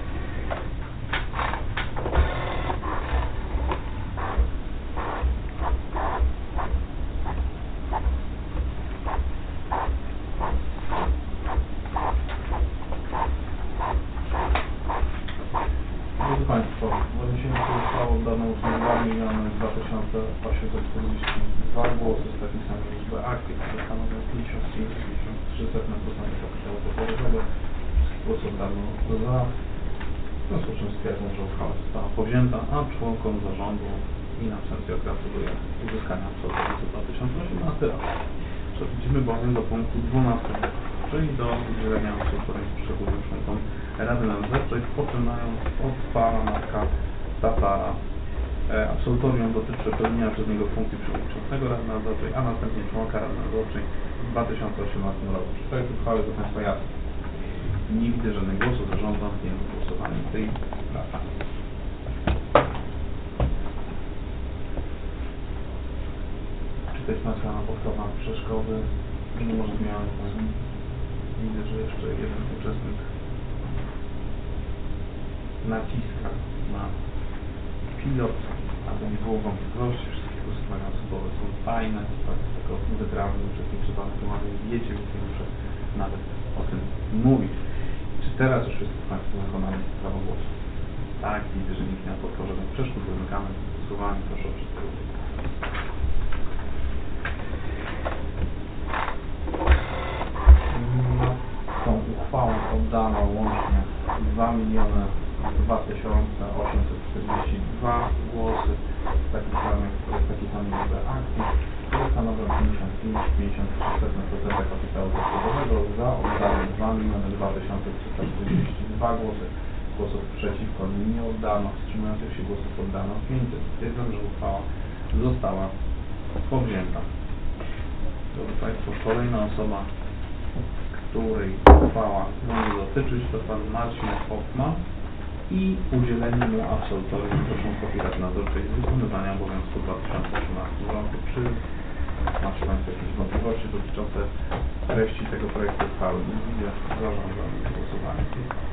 Drodzy Państwo, w odniesieniu do uchwały oddano dwa miliony dwa tysiące osiemset czterdzieści dwa głosy z takiej samej liczby akcji, które stanowią pięćdziesiąt pięć przecinek trzy procent kapitału zakładowego. Głos oddano za. W związku z czym stwierdzam, że uchwała została powzięta, a członkom zarządu i na absencję gratuluję uzyskania absolutorium za dwa tysiące osiemnasty rok. Przechodzimy bowiem do punktu dwunastego, czyli do udzielenia absolutorium poszczególnym członkom Rady Nadzorczej, poczynając od pana Marka Tatara. E, absolutorium dotyczy pełnienia przez niego funkcji przewodniczącego Rady Nadzorczej, a następnie członka Rady Nadzorczej w dwa tysiące osiemnastym roku. Czy projekt uchwały do Państwa jasny? Nie widzę żadnych głosów, zarządzam tym głosowaniem tej sprawy. Czy ktoś z Państwa napotkał na przeszkody? Uniemożliwiające? Widzę, że jeszcze jeden uczestnik naciska na pilot, aby nie było wątpliwości. Wszystkie głosowania osobowe są tajne, tak tylko wybrany uczestniczy Pana gromady wiecie, więc nie muszę nawet o tym mówić. Czy teraz już wszyscy Państwo wykonali prawo głosu? Tak, widzę, że nikt nie napotkał żadnych przeszkód, zamykamy głosowanie, proszę o przedstawienie. Tą uchwałą oddano łącznie dwa miliony dwa tysiące osiemset czterdzieści dwa głosy z takiej samej, z takiej samej liczby akcji, które stanowią pięćdziesiąt pięć przecinek pięćdziesiąt trzy procent kapitału zakładowego. Za oddano dwa miliony dwa tysiące trzysta czterdzieści dwa głosy. Głosów przeciwko nie oddano, wstrzymujących się głosów oddano pięćset. Stwierdzam, że uchwała została powzięta. Drodzy Państwo, kolejna osoba, której uchwała może dotyczyć, to pan Marcin Hoffman i udzielenie mu absolutorium do członkowi Rady Nadzorczej z wykonywania obowiązku w dwa tysiące osiemnastym roku. Czy macie Państwo jakieś wątpliwości dotyczące treści tego projektu uchwały? Nie widzę, zarządzam głosowanie.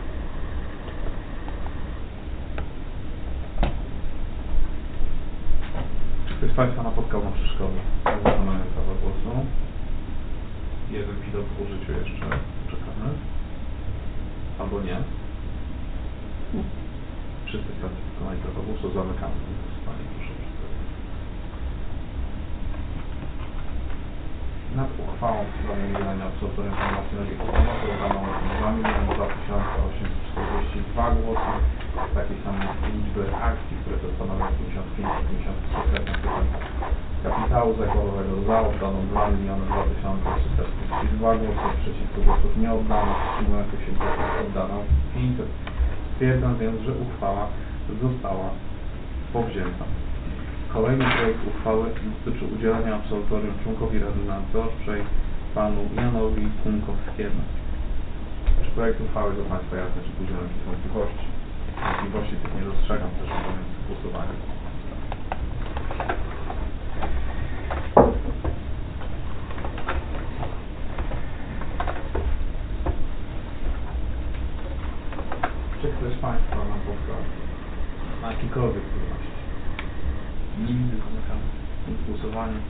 Czy ktoś z Państwa napotkał na przeszkody w wykonaniu prawa głosu? Jeden pilot w użyciu jeszcze czekamy. Albo nie. Wszyscy z Państwa wykonali prawo głosu, zamykamy głosowanie, proszę przedstawić. nad uchwałą w sprawie udzielenia absolutorium formacyjnego pomocy oddano dwa miliony dwa tysiące osiemset czterdzieści dwa głosy z takiej samej liczby akcji, które to stanowią pięćdziesiąt pięć przecinek pięćdziesiąt trzy procent kapitału zakładowego. Za oddano dwa miliony dwa tysiące trzysta czterdzieści dwa głosy, przeciwko głosów nie oddano, wstrzymujących się głosów oddano pięćset. Stwierdzam więc, że uchwała została powzięta. Kolejny projekt uchwały dotyczy udzielenia absolutorium członkowi Rady Nadzorczej panu Janowi Kunkowskiemu. Czy projekt uchwały do Państwa jasne, czy budzą jakieś wątpliwości? Wątpliwości tych nie dostrzegam, też mówiąc głosowanie. Czy ktoś z Państwa ma podkład na jakikolwiek trudności? Nie widzę, zamykam głosowanie.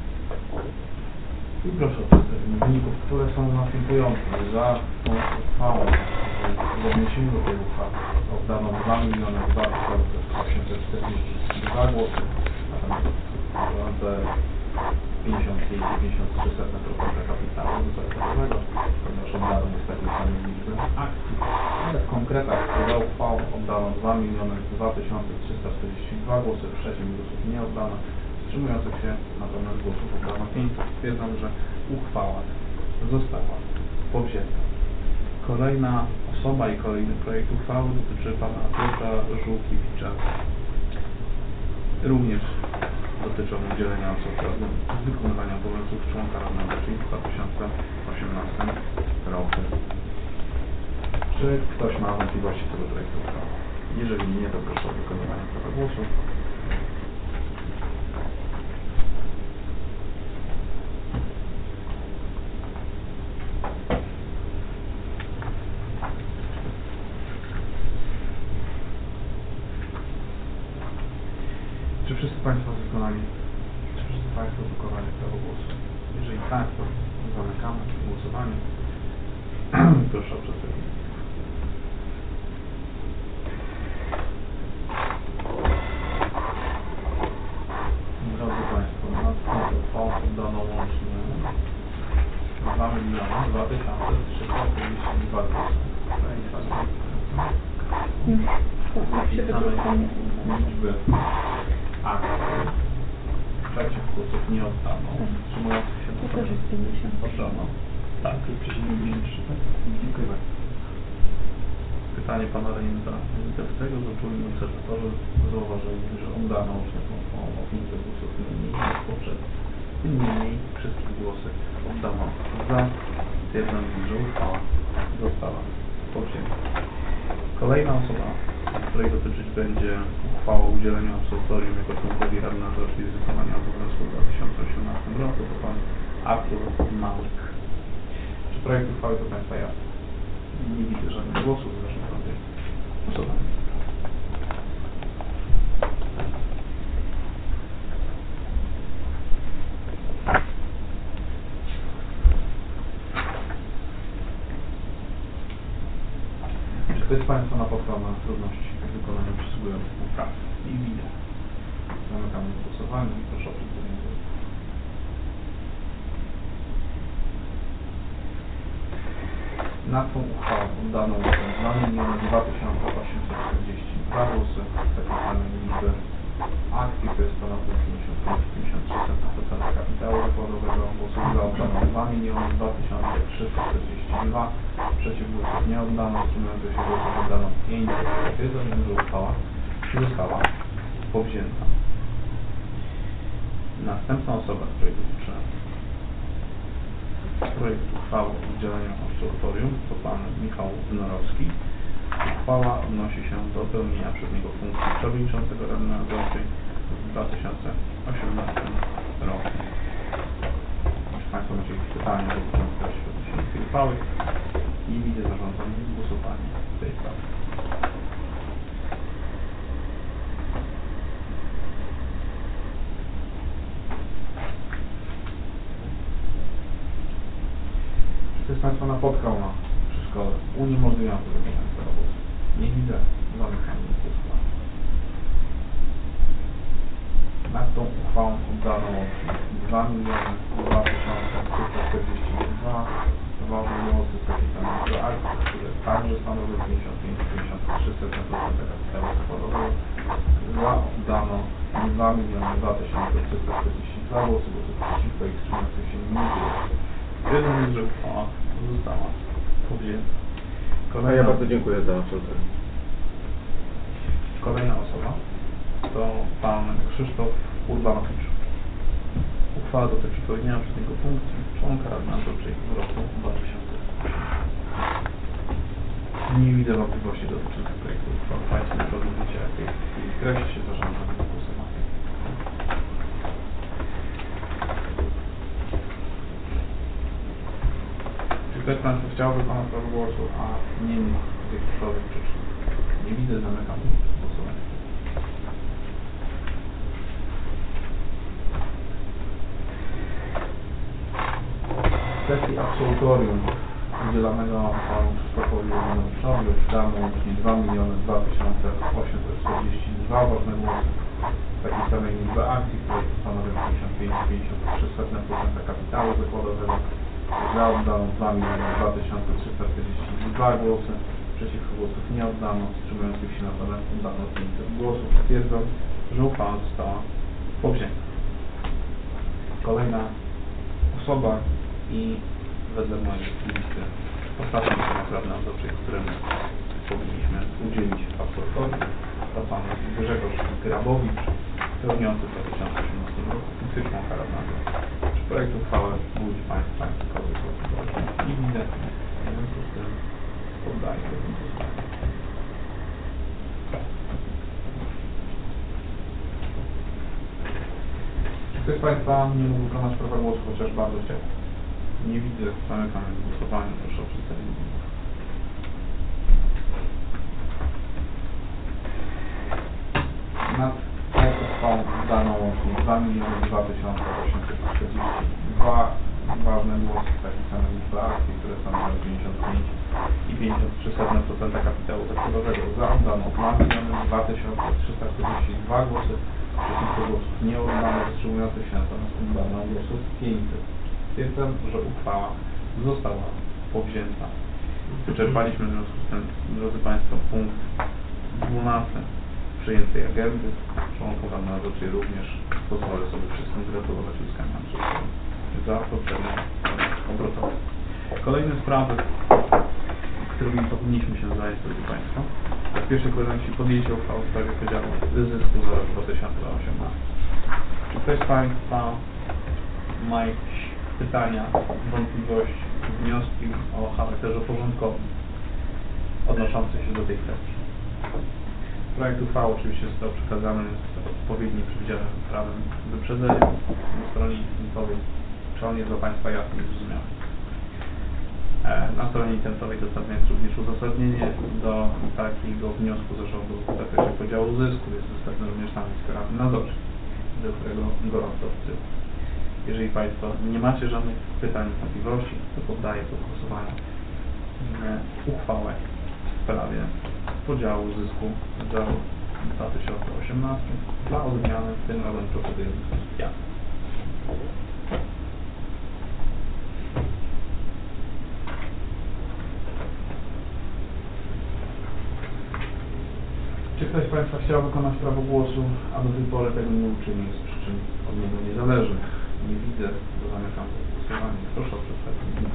I proszę o przedstawienie wyników, które są następujące. Za tą uchwałą, w odniesieniu do tej uchwały oddano dwa miliony dwa tysiące osiemset czterdzieści dwa głosy, natomiast te pięćdziesiąt pięć przecinek pięćdziesiąt trzy procent kapitału zakładowego, ponieważ oddano jest takiej samej liczby akcji. Ale w konkretach za uchwałą oddano dwa miliony dwa tysiące trzysta czterdzieści dwa głosy, przeciw głosów nie oddano, wstrzymujących się natomiast głosów oddano pięćset. Stwierdzam, że uchwała została powzięta. Kolejna osoba i kolejny projekt uchwały dotyczy pana Piotra Żółkiewicza. Również dotyczą udzielenia absolutorium z wykonywania obowiązków członka Rady Nadzorczej w dwa tysiące osiemnastym roku. Czy ktoś ma wątpliwości co do projektu uchwały? Jeżeli nie, to proszę o wykonywanie prawa głosu. Czy wszyscy Państwo wykonali, czy wszyscy Państwo wykonali prawo głosu? Jeżeli tak, to zamykamy głosowanie. Proszę o przedstawienie. Drodzy Państwo, na tą uchwałą oddano łącznie dwa miliony dwa tysiące trzysta czterdzieści dwa głosy. Już się wykluczenie. Liczby akcji. Przeciw głosów nie oddano. Wstrzymujących się To też jest pięćdziesiąt. oddano. Tak, przeciwko pięćdziesiąt trzy. Dziękuję bardzo. Pytanie pana Rejenta Litewskiego. Zaczuli obserwatorzy zauważyli, że oddano łącznie tą uchwałą o pięćset głosów mniej niż poprzednio. Tym niemniej wszystkie głosy oddano za. Stwierdzam, że uchwała została powzięta. Kolejna osoba, której dotyczyć będzie uchwała o udzieleniu absolutorium jako członkowi Rady Nadzorczej z wykonania obowiązków w dwa tysiące osiemnastym roku, to pan Artur Małek. Czy projekt uchwały to Państwa jasne? Nie widzę żadnych głosów, zresztą będzie głosowanie. Czy ktoś z Państwa napotkał na trudności w wykonaniu przysługujących mu praw? Nie widzę. Zamykamy głosowanie i proszę o przedstawienie wyników. Nad tą uchwałą oddano dwa miliony dwa tysiące osiemset czterdzieści dwa głosy z takiej samej liczby akcji, które stanowią pięćdziesiąt pięć przecinek pięćdziesiąt trzy procent kapitału zakładowego. Głosów za oddano dwa miliony dwa tysiące trzysta czterdzieści dwa, przeciw głosów nie oddano, wstrzymujących się głosów oddano pięćset. Stwierdzam, że uchwała została powzięta. Następna osoba, której dotyczy projekt uchwały o udzieleniu absolutorium to pan Michał Wnorowski. Uchwała odnosi się do pełnienia przez niego funkcji przewodniczącego Rady Nadzorczej w dwa tysiące osiemnastym roku. Jeśli Państwo macie jakieś pytania dotyczące tej uchwały, nie widzę zarządzania głosowania w tej sprawie. Ktoś z Państwa napotkał na przeszkodę uniemożliwiające wykonanie tego głosu? Nie widzę. Zamykam głosowanie. Nad tą uchwałą oddano dwa dwa miliony dwa tysiące trzysta czterdzieści dwa. Ważne głosy z kapitałem do akcji, które także stanowią pięćdziesiąt pięć przecinek pięćdziesiąt trzy procent kapitału zakładowego. Za oddano dwa miliony dwa tysiące trzysta czterdzieści dwa głosy, głosy przeciwko i wstrzymujących się nie było. Jeden jest, że uchwała została powzięta. No, ja bardzo dziękuję za przerwę. Kolejna osoba to pan Krzysztof Urbanowicz. Uchwała dotyczy pełnienia przez niego funkcji członka Rady Nadzorczej w roku dwa tysiące osiemnastym. Nie widzę wątpliwości dotyczących projektu uchwały. Państwo propozycja jakiej treści się zarządzamy do głosowania. Czy ktoś z Państwa chciał wykonać prawo głosu, a nie ma jakichkolwiek przyczyn? Nie widzę, zamykam głosowanie. W kwestii absolutorium udzielanego panu Krzysztofowi Urbanowiczowi oddano łącznie dwa miliony dwa tysiące osiemset czterdzieści dwa ważne głosy w takiej samej liczbie akcji, które stanowią pięćdziesiąt pięć przecinek pięćdziesiąt trzy procent kapitału zakładowego. Za oddano dwa miliony dwa tysiące trzysta czterdzieści dwa głosy, przeciwko głosów nie oddano, wstrzymujących się natomiast oddano pięćset głosów. Stwierdzam, że uchwała została powzięta. Kolejna osoba i wedle mojej listy ostatniej strony Rady Nadzorczej, któremu powinniśmy udzielić absolutorium, to pan Grzegorz Grabowicz, pełniący w dwa tysiące osiemnastym roku funkcję członka Rady Nadzorczej. Czy projekt uchwały budzi Państwa jakiekolwiek wątpliwości? Nie widzę, w związku z tym poddaję do głosowania. Czy ktoś z Państwa nie mógł wykonać prawa głosu, chociaż bardzo chciał? Nie widzę, zamykam głosowanie, proszę o przedstawienie. Nad tą uchwałą dano łącznie dwa miliony dwa tysiące osiemset czterdzieści dwa ważne głosy w takiej samej liczbie akcji, które stanowią pięćdziesiąt pięć i pięćdziesiąt trzy procent kapitału zakładowego. Za oddano dwa miliony dwa tysiące trzysta czterdzieści dwa głosy, przeciwko głosów nie oddano, wstrzymujących się natomiast oddano głosów pięćset. Stwierdzam, że uchwała została powzięta. Wyczerpaliśmy w związku z tym, drodzy Państwo, punkt dwunasty przyjętej agendy. Członków Rady Nadzorczej również pozwolę sobie wszystkim gratulować uzyskania przez za poprzednie obrotowne. Kolejne sprawy, którymi powinniśmy się zająć, drodzy Państwo. W pierwszej kolejności podjęcie uchwały w sprawie podziału zysku za rok dwa tysiące osiemnasty. Czy ktoś z Państwa ma jakieś pytania, wątpliwości, wnioski o charakterze porządkowym odnoszące się do tej kwestii? Projekt uchwały oczywiście został przekazany z odpowiednim przewidzianym prawem wyprzedzenia na stronie internetowej. Czy on jest dla Państwa jasny i zrozumiały? Na stronie internetowej dostępne jest również uzasadnienie do takiego wniosku zarządu w zakresie podziału zysku. Jest dostępne również na stanowisko Rady Nadzorczej, do którego gorąco wzywam. Jeżeli Państwo nie macie żadnych pytań, wątpliwości, to poddaję pod głosowanie uchwałę w sprawie podziału zysku za rok dwa tysiące osiemnasty dla odmiany tym razem procedujemy w sposób jasny. Czy ktoś z Państwa chciał wykonać prawo głosu, a do tej pory tego nie uczynił z przyczyn od niego niezależnych? Nie widzę, to zamykam głosowanie. Proszę o przedstawienie.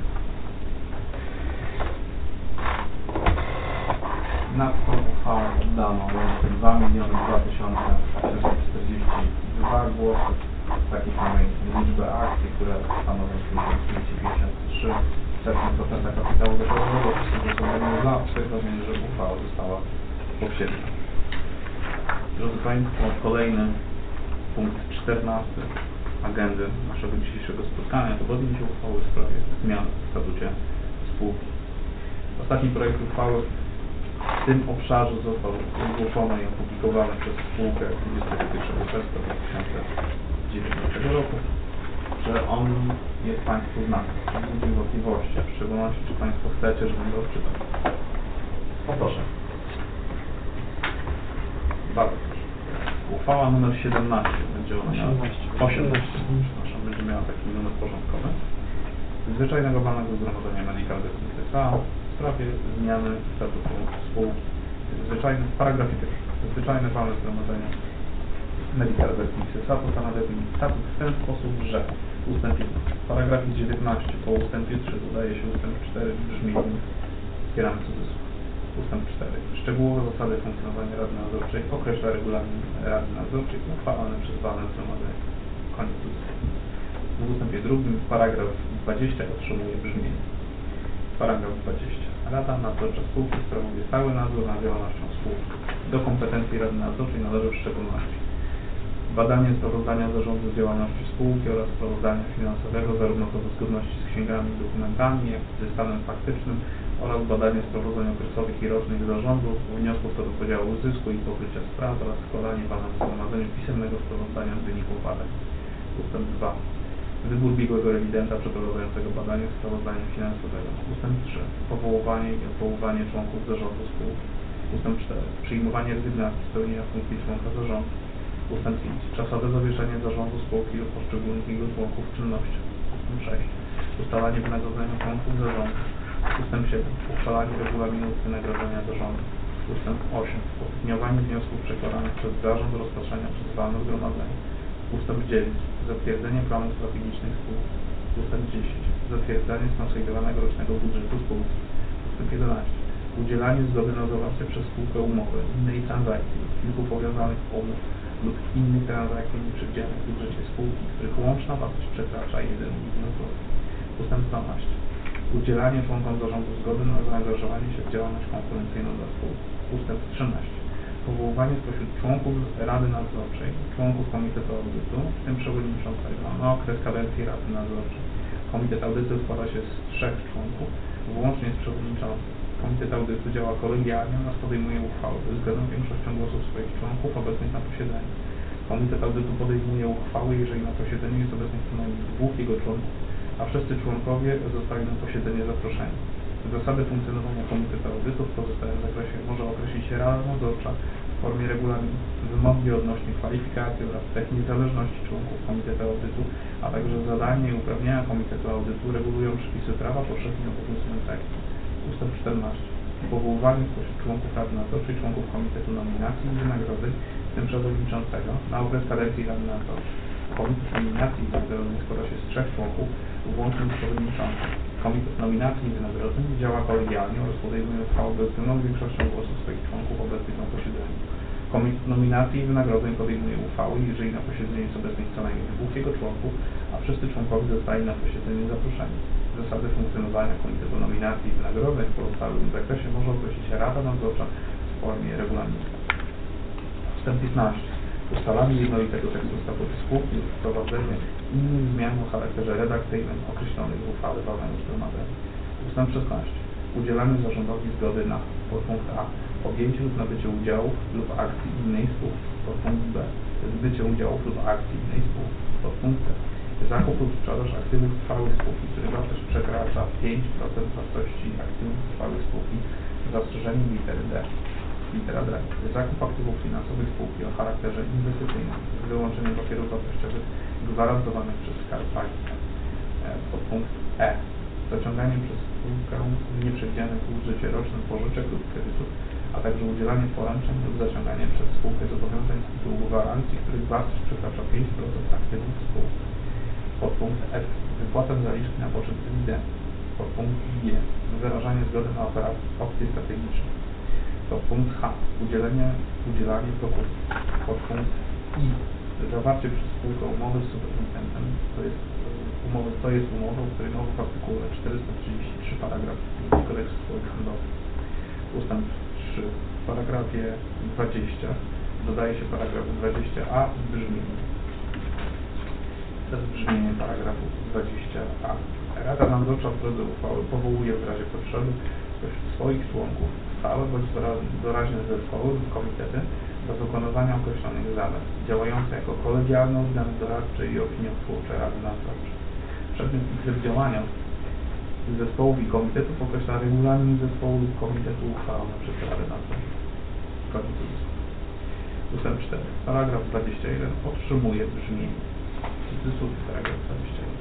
Nad tą uchwałą oddano łącznie dwa miliony dwa tysiące czterysta czterdzieści dwa głosy w takiej samej liczbie akcji, które stanowią pięćdziesiąt pięć i pięćdziesiąt trzy procent kapitału zakładowego. Wszyscy głosowali za stwierdzeniem, że uchwała została powzięta. Drodzy Państwo, kolejny punkt czternasty agendy naszego dzisiejszego spotkania to podjęcie uchwały w sprawie zmian w statucie spółki. Ostatni projekt uchwały w tym obszarze został zgłoszony i opublikowany przez spółkę dwudziestego pierwszego czerwca dwa tysiące dziewiętnastego roku, że on jest Państwu znany, nie budzi wątpliwości, w szczególności czy Państwo chcecie, żebym go odczytał. Poproszę. Bardzo proszę. Uchwała numer siedemnaście będzie ona miała osiemnaście, przepraszam, będzie miała na taki numer porządkowy Zwyczajnego Walnego Zgromadzenia Medical Design S A w sprawie zmiany statutu spółki. Zwyczajny, w paragrafie pierwszym. Zwyczajne Walne Zgromadzenie Medical Design S A postanawia zmienić statut w ten sposób, że ustęp jeden. W paragrafie dziewiętnastym po ustępie trzy dodaje się ustęp cztery w brzmieniu, otwieramy cudzysłów. Ustęp cztery. Szczegółowe zasady funkcjonowania Rady Nadzorczej określa regulamin Rady Nadzorczej uchwalany przez Walne Zgromadzenie. Koniec cudzysłów. W ustępie drugim paragraf dwudziesty otrzymuje brzmienie. Paragraf dwudziesty. Rada Nadzorcza Spółki sprawuje stały nadzór nad działalnością spółki. Do kompetencji Rady Nadzorczej należy w szczególności badanie sprawozdania zarządu z działalności spółki oraz sprawozdania finansowego zarówno co do zgodności z księgami i dokumentami, jak i ze stanem faktycznym oraz badanie sprawozdań okresowych i rocznych zarządu, wniosków co do podziału zysku i pokrycia strat oraz składanie Walnemu Zgromadzeniu pisemnego sprawozdania z wyników badań. Ustęp dwa. Wybór biegłego rewidenta przeprowadzającego badanie sprawozdania finansowego. Ustęp trzy. Powoływanie i odwoływanie członków zarządu spółki. Ustęp cztery. Przyjmowanie rezygnacji z pełnienia funkcji członka zarządu. Ustęp pięć. Czasowe zawieszenie zarządu spółki lub poszczególnych jego członków w czynnościach. Ustęp sześć. Ustalanie wynagrodzenia członków zarządu. Ustęp siedem. Uchwalanie regulaminu wynagrodzenia zarządu. Ustęp osiem. Opiniowanie wniosków przekładanych przez zarząd do rozpatrzenia przez Walne Zgromadzenie. Ustęp dziewięć. Zatwierdzenie planu strategicznych spółki. Ustęp dziesięć. Zatwierdzenie skonsolidowanego rocznego budżetu spółki. Ustęp jedenaście. Udzielanie zgody na zawarcie przez spółkę umowy, innej transakcji lub kilku powiązanych umów lub innych transakcji nieprzewidzianych w budżecie spółki, których łączna wartość przekracza jeden milion złotych. Ustęp dwanaście. Udzielanie członkom zarządu zgody na zaangażowanie się w działalność konkurencyjną dla spółki. Ustęp trzynaście. Powoływanie spośród członków Rady Nadzorczej, członków Komitetu Audytu, w tym przewodniczącego, na okres kadencji Rady Nadzorczej. Komitet Audytu składa się z trzech członków, włącznie z przewodniczącym. Komitet Audytu działa kolegialnie oraz podejmuje uchwały bezwzględną większością głosów swoich członków obecnych na posiedzeniu. Komitet Audytu podejmuje uchwały, jeżeli na posiedzeniu jest obecnych co najmniej dwóch jego członków, a wszyscy członkowie zostali na posiedzenie zaproszeni. Zasady funkcjonowania Komitetu Audytu w pozostałym zakresie może określić Rada Nadzorcza w formie regulaminu. Wymogi odnośnie kwalifikacji oraz technik zależności członków Komitetu Audytu, a także zadania i uprawnienia Komitetu Audytu regulują przepisy prawa powszechnie obowiązującego. Ustęp czternaście. Powoływanie spośród członków Rady Nadzorczej, członków Komitetu Nominacji i Wynagrodzeń, w tym przewodniczącego, na okres kadencji Rady Nadzorczej. Komitet Nominacji i Wynagrodzeń składa się z trzech członków, włącznie z przewodniczącym. Komitet Nominacji i Wynagrodzeń działa kolegialnie oraz podejmuje uchwały bezwzględną większością głosów swoich członków obecnych na posiedzeniu. Komitet Nominacji i Wynagrodzeń podejmuje uchwały, jeżeli na posiedzeniu jest obecnych co najmniej dwóch jego członków, a wszyscy członkowie zostali na posiedzenie zaproszeni. Zasady funkcjonowania Komitetu Nominacji i Wynagrodzeń w pozostałym zakresie może określić Rada Nadzorcza w formie regulaminu. Ustęp piętnaście. Ustalanie jednolitego tekstu statutu spółki lub wprowadzenie innych zmian o charakterze redakcyjnym określonych w uchwale Walnego Zgromadzenia. Ustęp szesnaście. Udzielanie zarządowi zgody na podpunkt A. Objęcie lub nabycie udziałów lub akcji innej spółki. Podpunkt B. Zbycie udziałów lub akcji innej spółki. Podpunkt C. Zakup lub sprzedaż aktywów trwałych spółki, których wartość przekracza pięć procent wartości aktywów trwałych spółki z zastrzeżeniem litery D. Litera D. Zakup aktywów finansowych spółki o charakterze inwestycyjnym z wyłączeniem papierów wartościowych gwarantowanych przez Skarb Państwa. Podpunkt E. Zaciąganie przez spółkę nieprzewidzianych w budżecie rocznych pożyczek lub kredytów, a także udzielanie poręczeń lub zaciąganie przez spółkę zobowiązań z tytułu gwarancji, których wartość przekracza pięć procent aktywów spółki. Podpunkt F. Wypłata zaliczki na poczet dywidendy. Podpunkt G. Wyrażanie zgody na operacje opcje strategiczne. Podpunkt H. Udzielenie, udzielanie propozycji. Podpunkt I. Zawarcie przez spółkę umowy z superwitentem, to jest umowy, to jest umową, której mowa w artykule czterysta trzydzieści trzy paragraf Kodeksu spółek handlowych. Ustęp trzy. W paragrafie dwudziestym dodaje się paragraf dwadzieścia A w brzmieniu. To jest brzmienie paragrafu dwadzieścia A. Rada Nadzorcza w drodze uchwały powołuje w razie potrzeby spośród swoich członków stałe bądź doraźne zespoły lub komitety do wykonywania określonych zadań, działające jako kolegialne organy doradcze i opiniotwórcze Rady Nadzorczej. Przedmiot ich działania zespołów i komitetów określa regulamin zespołu lub komitetu uchwalony przez Radę Nadzorczą. Koniec cudzysłów. Ustęp cztery. Paragraf dwadzieścia jeden otrzymuje brzmienie. Cudzysłów paragraf dwadzieścia jeden.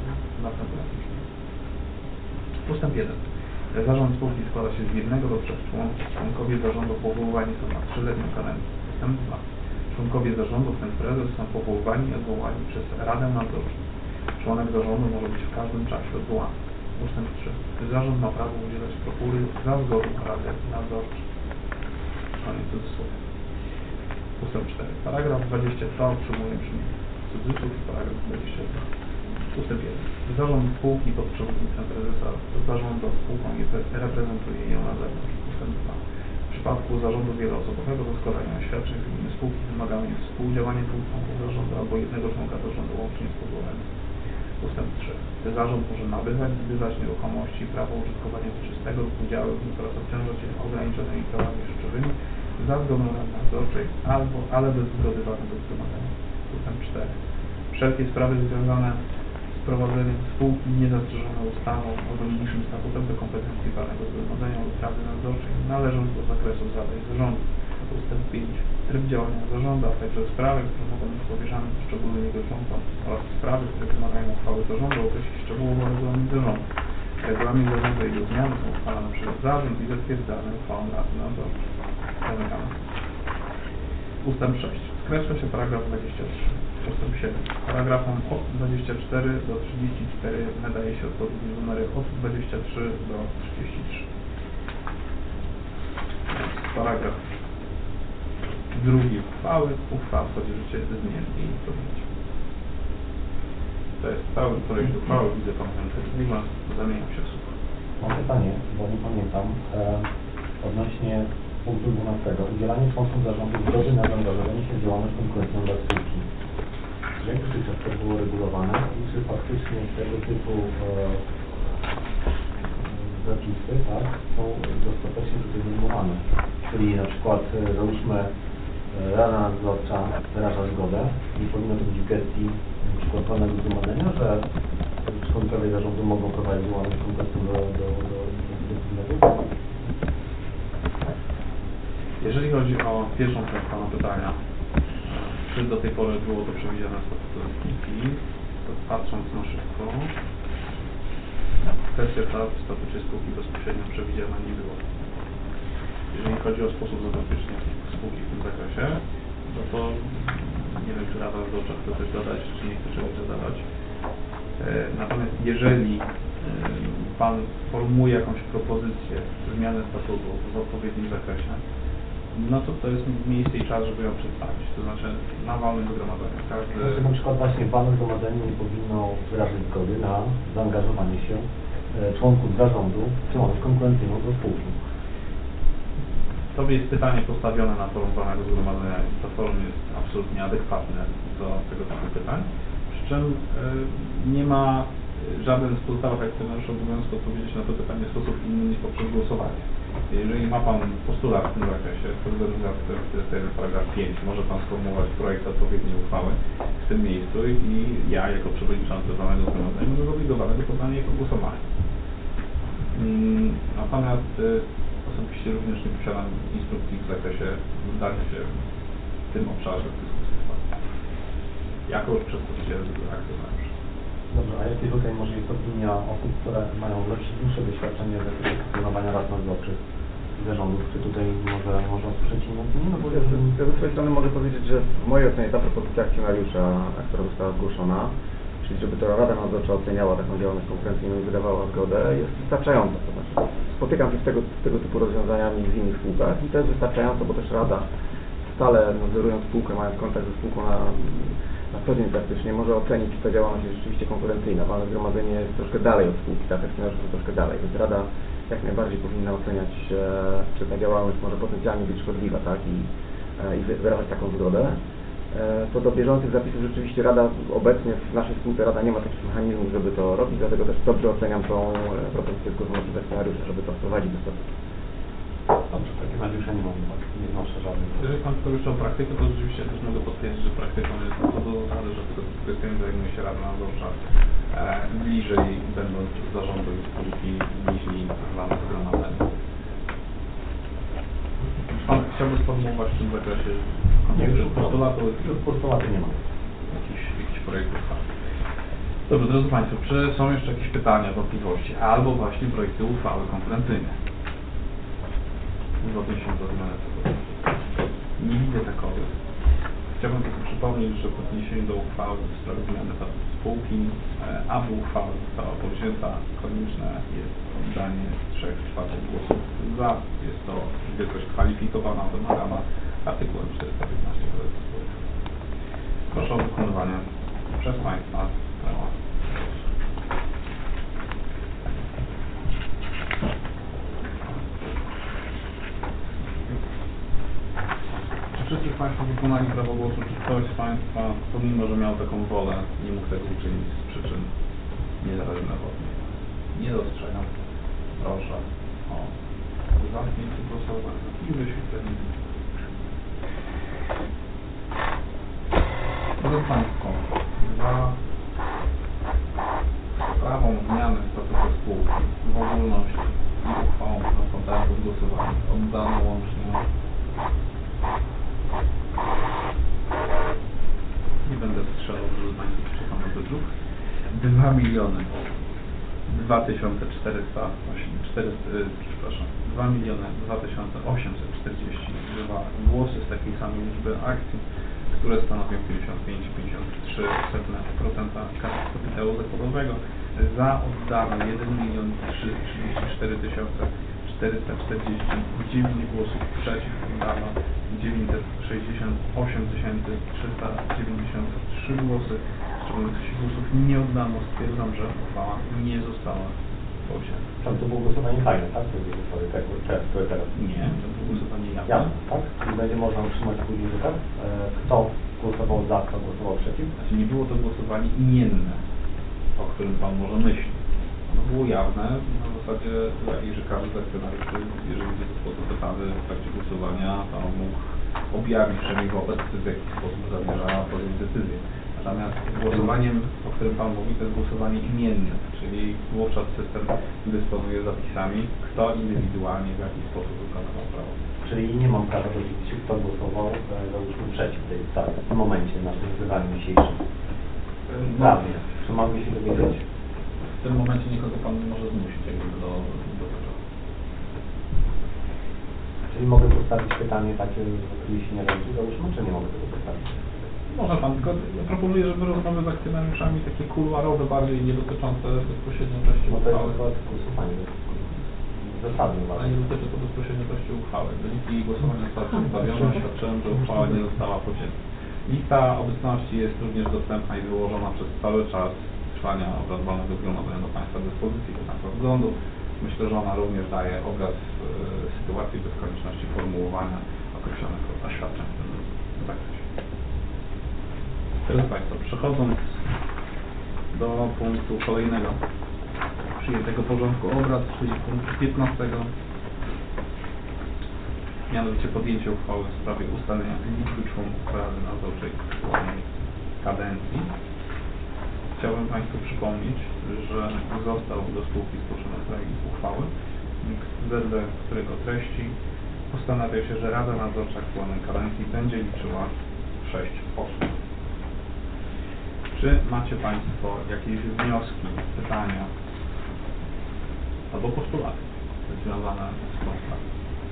Ustęp jeden. Zarząd spółki składa się z jednego do trzech członków. Członkowie zarządu powoływani są na trzyletnią kadencję. Ustęp dwa. Członkowie zarządu, w tym prezes, są powoływani i odwołani przez Radę Nadzorczą. Członek zarządu może być w każdym czasie odwołany. Ustęp trzy. Zarząd ma prawo udzielać prokury za zgodą Rady Nadzorczej. Koniec cudzysłowie. Ustęp cztery. Paragraf dwadzieścia dwa otrzymuje brzmienie cudzysłów i paragraf dwadzieścia dwa. Ustęp jeden. Zarząd spółki pod przewodnictwem prezesa zarządza spółką i reprezentuje ją na zewnątrz. Ustęp dwa. W przypadku zarządu wieloosobowego do składania oświadczeń w imieniu spółki wymagane jest współdziałanie dwóch członków zarządu albo jednego członka zarządu łącznie z powołanym. Ustęp trzy. Zarząd może nabywać, zbywać nieruchomości, prawo użytkowania wieczystego lub udziały w nich oraz obciążać je ograniczonymi prawami rzeczowymi za zgodą Rady Nadzorczej albo, ale bez zgody walnego zgromadzenia. Ustęp cztery. Wszelkie sprawy związane z prowadzeniem spółki niezastrzeżone ustawą albo niniejszym statutem do kompetencji walnego zgromadzenia lub Rady Nadzorczej należą do zakresu zadań zarządu. Ustęp pięć. Tryb działania zarządu, a także sprawy, które mogą być powierzane poszczególnym jego członkom oraz sprawy, które wymagają uchwały zarządu, określić szczegółowo regulamin zarządu. Regulamin zarządu i jego zmiany są uchwalane przez zarząd i zatwierdzane uchwałą Rady Nadzorczej. Zamykamy. Ustęp sześć. Skreśla się paragraf dwadzieścia trzy. Ustęp siedem. Paragrafom od dwudziestu czterech do trzydziestu czterech nadaje się odpowiednie numery od dwudziestu trzech do trzydziestu trzech. Paragraf drugi uchwały. Uchwała wchodzi w życie z dniem jej podjęcia. To jest cały projekt uchwały. Widzę pan Henryk zamieniam się w słuch. Mam pytanie, bo nie pamiętam, e, odnośnie punktu dwunastego. Udzielanie członkom zarządu zgody na zaangażowanie się w działalność konkurencyjną dla spółki. Czy jak dotychczas to było regulowane i czy faktycznie tego typu e, zapisy, tak, są dostatecznie tutaj normowane? Czyli na przykład, e, załóżmy, e, Rada Nadzorcza wyraża zgodę i powinno to być w gestii na przykład walnego zgromadzenia, że członkowie zarządu mogą prowadzić działalność konkurencyjną do, do, do, do, do Jeżeli chodzi o pierwszą część pana pytania, czy do tej pory było to przewidziane w statucie spółki, to patrząc na szybko, kwestia ta w statucie spółki bezpośrednio przewidziana nie była. Jeżeli chodzi o sposób zabezpieczenia spółki w tym zakresie, no to nie wiem, czy Rada Nadzorcza chce coś dodać, czy nie chce czegoś dodawać. Natomiast jeżeli pan formuje jakąś propozycję zmiany statutu w odpowiednim zakresie, no to to jest miejsce i czas, żeby ją przedstawić. To znaczy na walnym zgromadzeniu. Każdy... Znaczy, na przykład właśnie w walnym zgromadzeniu nie powinno wyrazić zgody na zaangażowanie się e, członków zarządu w działalność konkurencyjną do spółki. To jest pytanie postawione na forum walnego zgromadzenia i to forum jest absolutnie adekwatne do tego typu pytań. Przy czym y, nie ma żaden z pozostałych akcjonariuszy obowiązku odpowiedzieć na to pytanie w sposób inny niż poprzez głosowanie. Jeżeli ma pan postulat w tym zakresie, to zgodnie z tym paragraf pięć, może pan sformułować projekt odpowiedniej uchwały w tym miejscu i ja jako przewodniczący walnego zgromadzenia będę zobligowany do poddania jego głosowania. Hmm, natomiast y, osobiście również nie posiadam instrukcji w zakresie zdania się w tym obszarze dyskusji. Jako przedstawiciel akcjonariuszy. Dobrze, a jakie tutaj może jest opinia osób, które mają lepsze, dłuższe doświadczenie w zakresie funkcjonowania rad nadzorczych i zarządów? Czy tutaj może można usłyszeć inną opinię? No bo ja, ja ze swojej strony mogę powiedzieć, że w mojej ocenie ta propozycja akcjonariusza, która została zgłoszona, czyli żeby to Rada Nadzorcza oceniała taką działalność konkurencyjną i wydawała zgodę, jest wystarczająca. To znaczy, spotykam się z tego, z tego typu rozwiązaniami w innych spółkach i to jest wystarczające, bo też Rada stale nadzorując spółkę, mając kontakt ze spółką na, na co dzień praktycznie, może ocenić, czy ta działalność jest rzeczywiście konkurencyjna. Walne zgromadzenie jest troszkę dalej od spółki, tak, akcjonariusze są troszkę dalej, więc Rada jak najbardziej powinna oceniać, e, czy ta działalność może potencjalnie być szkodliwa, tak, i, e, i wyrażać taką zgodę. Co do bieżących zapisów, rzeczywiście Rada obecnie w naszej spółce Rada nie ma takich mechanizmów, żeby to robić, dlatego też dobrze oceniam tą propozycję zgłoszoną przez akcjonariusza, żeby to wprowadzić do statutu. Dobrze, takie nadużycia nie mam, nie wnoszę żadnych. Jeżeli pan powiedział o praktykę, to rzeczywiście też mogę potwierdzić, że praktyką jest to do zasady, że tego kwestią zajmuje się Rada Nadzorcza e, bliżej będąc zarządu i spółki niż walne zgromadzenie. Pan chciałby sformułować w tym zakresie Nie, już postulatu, już postulaty nie ma. jakiś, jakiś projekt uchwały. Dobrze, drodzy Państwo, czy są jeszcze jakieś pytania, wątpliwości, albo właśnie projekty uchwały konkurencyjne? W odniesieniu do zmiany tego. Nie widzę takowych. Chciałbym tylko przypomnieć, że w odniesieniu do uchwały w sprawie zmiany statutu spółki, e, aby uchwała została podjęta, konieczne jest oddanie trzech czwartych głosów za. Jest to wielkość kwalifikowana, wymagana artykułem czterysta piętnaście kodeksu spółek. Proszę o wykonywanie przez Państwa prawa. Czy wszyscy z Państwa wykonali prawo głosu? Czy ktoś z Państwa, pomimo że miał taką wolę, nie mógł tego uczynić z przyczyn niezależnych od niego? Nie dostrzegam. Proszę o zamknięcie głosowania i wyświetlenie. Drodzy Państwo, za sprawą zmiany statutu spółki w ogólności i uchwałą na podstawie głosowania oddano łącznie, nie będę strzelał, żeby Państwo przeczytano do dróg, dwa miliony dwa tysiące czterysta przepraszam, dwa miliony dwa tysiące osiemset czterdzieści dwa głosy z takiej samej liczby akcji, które stanowią pięćdziesiąt pięć przecinek pięćdziesiąt trzy procent kapitału zakładowego, za oddano jeden milion trzydzieści cztery tysiące czterysta czterdzieści dziewięć głosów, przeciw oddano dziewięćset sześćdziesiąt osiem tysięcy trzysta dziewięćdziesiąt trzy głosy, z czego głosów nie oddano. Stwierdzam, że uchwała nie została podjęta. Tam to było głosowanie tajne, tak? To jest głosowanie tak, które teraz. Nie, to było głosowanie jawne. Jasne, tak? I będzie można utrzymać później wykaz. E, Kto głosował za, kto głosował przeciw? Znaczy nie było to głosowanie imienne, o którym Pan może myśli. Ono było jawne, na zasadzie takiej, że każdy akcjonariusz, jeżeli został zapytany w trakcie głosowania, to mógł objawić przynajmniej wobec, w jaki sposób zamierza podjąć decyzję. Natomiast głosowaniem, o którym Pan mówi, to jest głosowanie imienne, czyli wówczas system dysponuje zapisami, kto indywidualnie w jaki sposób wykonywał prawo. Czyli nie mam prawa dowiedzieć się, kto głosował, e, załóżmy przeciw tej ustawy w tym momencie, na tym wyzwaniu dzisiejszym. Prawnie. Czy mam się dowiedzieć? W tym momencie nikogo Pan nie może zmusić jakby do, do tego. Czyli mogę postawić pytanie takie, jeśli nie rodzi, załóżmy, czy nie mogę tego postawić? Może Pan, tylko ja proponuję, żeby rozmowy z akcjonariuszami takie kuluarowe, bardziej nie dotyczące bezpośrednio treści No to jest uchwały. akurat głosowanie, zasadne Ale uważam. nie dotyczy to bezpośrednio treści uchwały. Wyniki głosowania zostały przedstawione, świadczą, że uchwała nie została podjęta. Lista obecności jest również dostępna i wyłożona przez cały czas trwania obrad walnego zgromadzenia do Państwa dyspozycji, do Państwa wglądu. Myślę, że ona również daje obraz e, sytuacji bez konieczności formułowania określonych oświadczeń w tym zakresie. Drodzy Państwo, przechodząc do punktu kolejnego przyjętego porządku obrad, czyli punktu piętnastego, mianowicie podjęcie uchwały w sprawie ustalenia liczby członków Rady Nadzorczej aktualnej kadencji. Chciałbym Państwu przypomnieć, że został do spółki zgłoszony projekt uchwały, wedle którego treści postanawia się, że Rada Nadzorcza aktualnej kadencji będzie liczyła sześć osób. Czy macie Państwo jakieś wnioski, pytania albo postulaty związane z tą sprawą?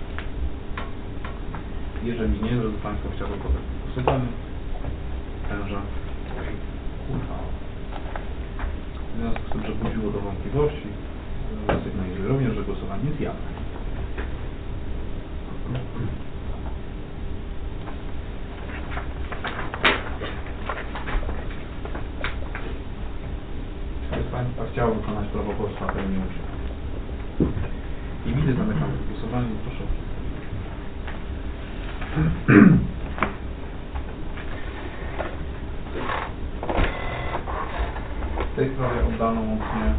Jeżeli nie, drodzy Państwo, chciałbym podać głosowanie tenże uchwałę. W związku z tym, że budziło to wątpliwości, sygnalizuję również, że głosowanie jest jawne. Ktoś z Państwa chciał wykonać prawo głosu, a ten nie uczynił. I widzę, zamykam głosowanie, proszę o przedstawienie. W tej sprawie oddano łącznie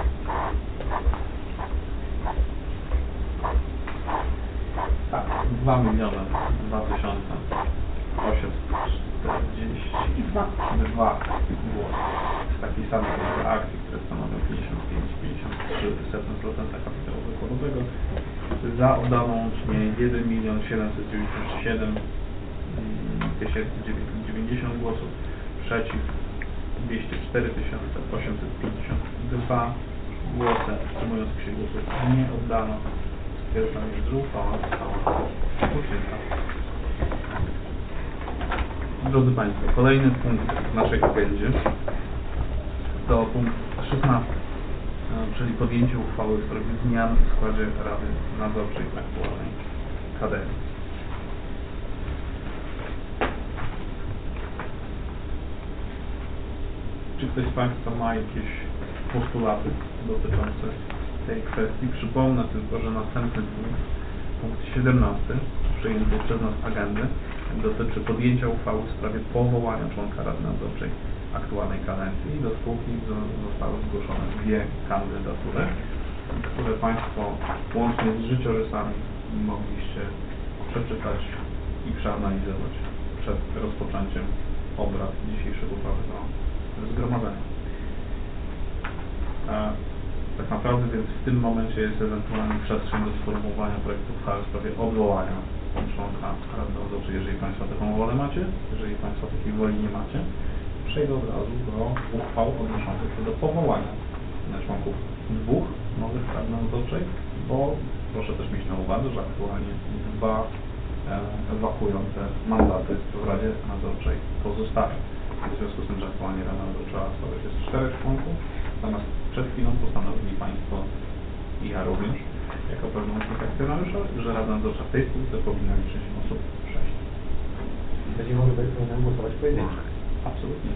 tak, dwa miliony dwa tysiące osiemset czterdzieści dwa głosy z takiej samej liczby akcji, które stanowią pięćdziesiąt pięć przecinek pięćdziesiąt trzy procent kapitału zakładowego. Za oddano łącznie jeden milion siedemset dziewięćdziesiąt siedem tysięcy dziewięćset dziewięćdziesiąt głosów, przeciw dwieście cztery tysiące osiemset pięćdziesiąt dwa głosy, wstrzymujących się głosów nie oddano. Stwierdzam, że uchwała została przyjęta. Drodzy Państwo, kolejny punkt w naszej agendzie to punkt szesnasty, czyli podjęcie uchwały w sprawie zmian w składzie Rady Nadzorczej aktualnej kadencji. Czy ktoś z Państwa ma jakieś postulaty dotyczące tej kwestii? Przypomnę tylko, że następny punkt, punkt siedemnasty, przyjęty przez nas agendy, dotyczy podjęcia uchwały w sprawie powołania członka Rady Nadzorczej aktualnej kadencji. Do spółki zostały zgłoszone dwie kandydatury, które Państwo łącznie z życiorysami mogliście przeczytać i przeanalizować przed rozpoczęciem obrad dzisiejszego ważnego zgromadzenia. A tak naprawdę więc w tym momencie jest ewentualnie przestrzeń do sformułowania projektu uchwały w sprawie odwołania członka Rady Nadzorczej, jeżeli Państwo taką wolę macie. Jeżeli Państwo takiej woli nie macie, przejdę od razu do uchwał odnoszących się do powołania członków dwóch nowych Rady Nadzorczej, bo proszę też mieć na uwadze, że aktualnie dwa e, wakujące mandaty w Radzie Nadzorczej pozostają. W związku z tym, że aktualnie Rada Nadzorcza stanowi jest czterech członków, natomiast przed chwilą postanowili Państwo i ja również, jako pełnomocnik akcjonariusza, że Rada Nadzorcza w tej spółce powinna liczyć osób sześć. Będziemy mogli głosować pojedynczo. Absolutnie.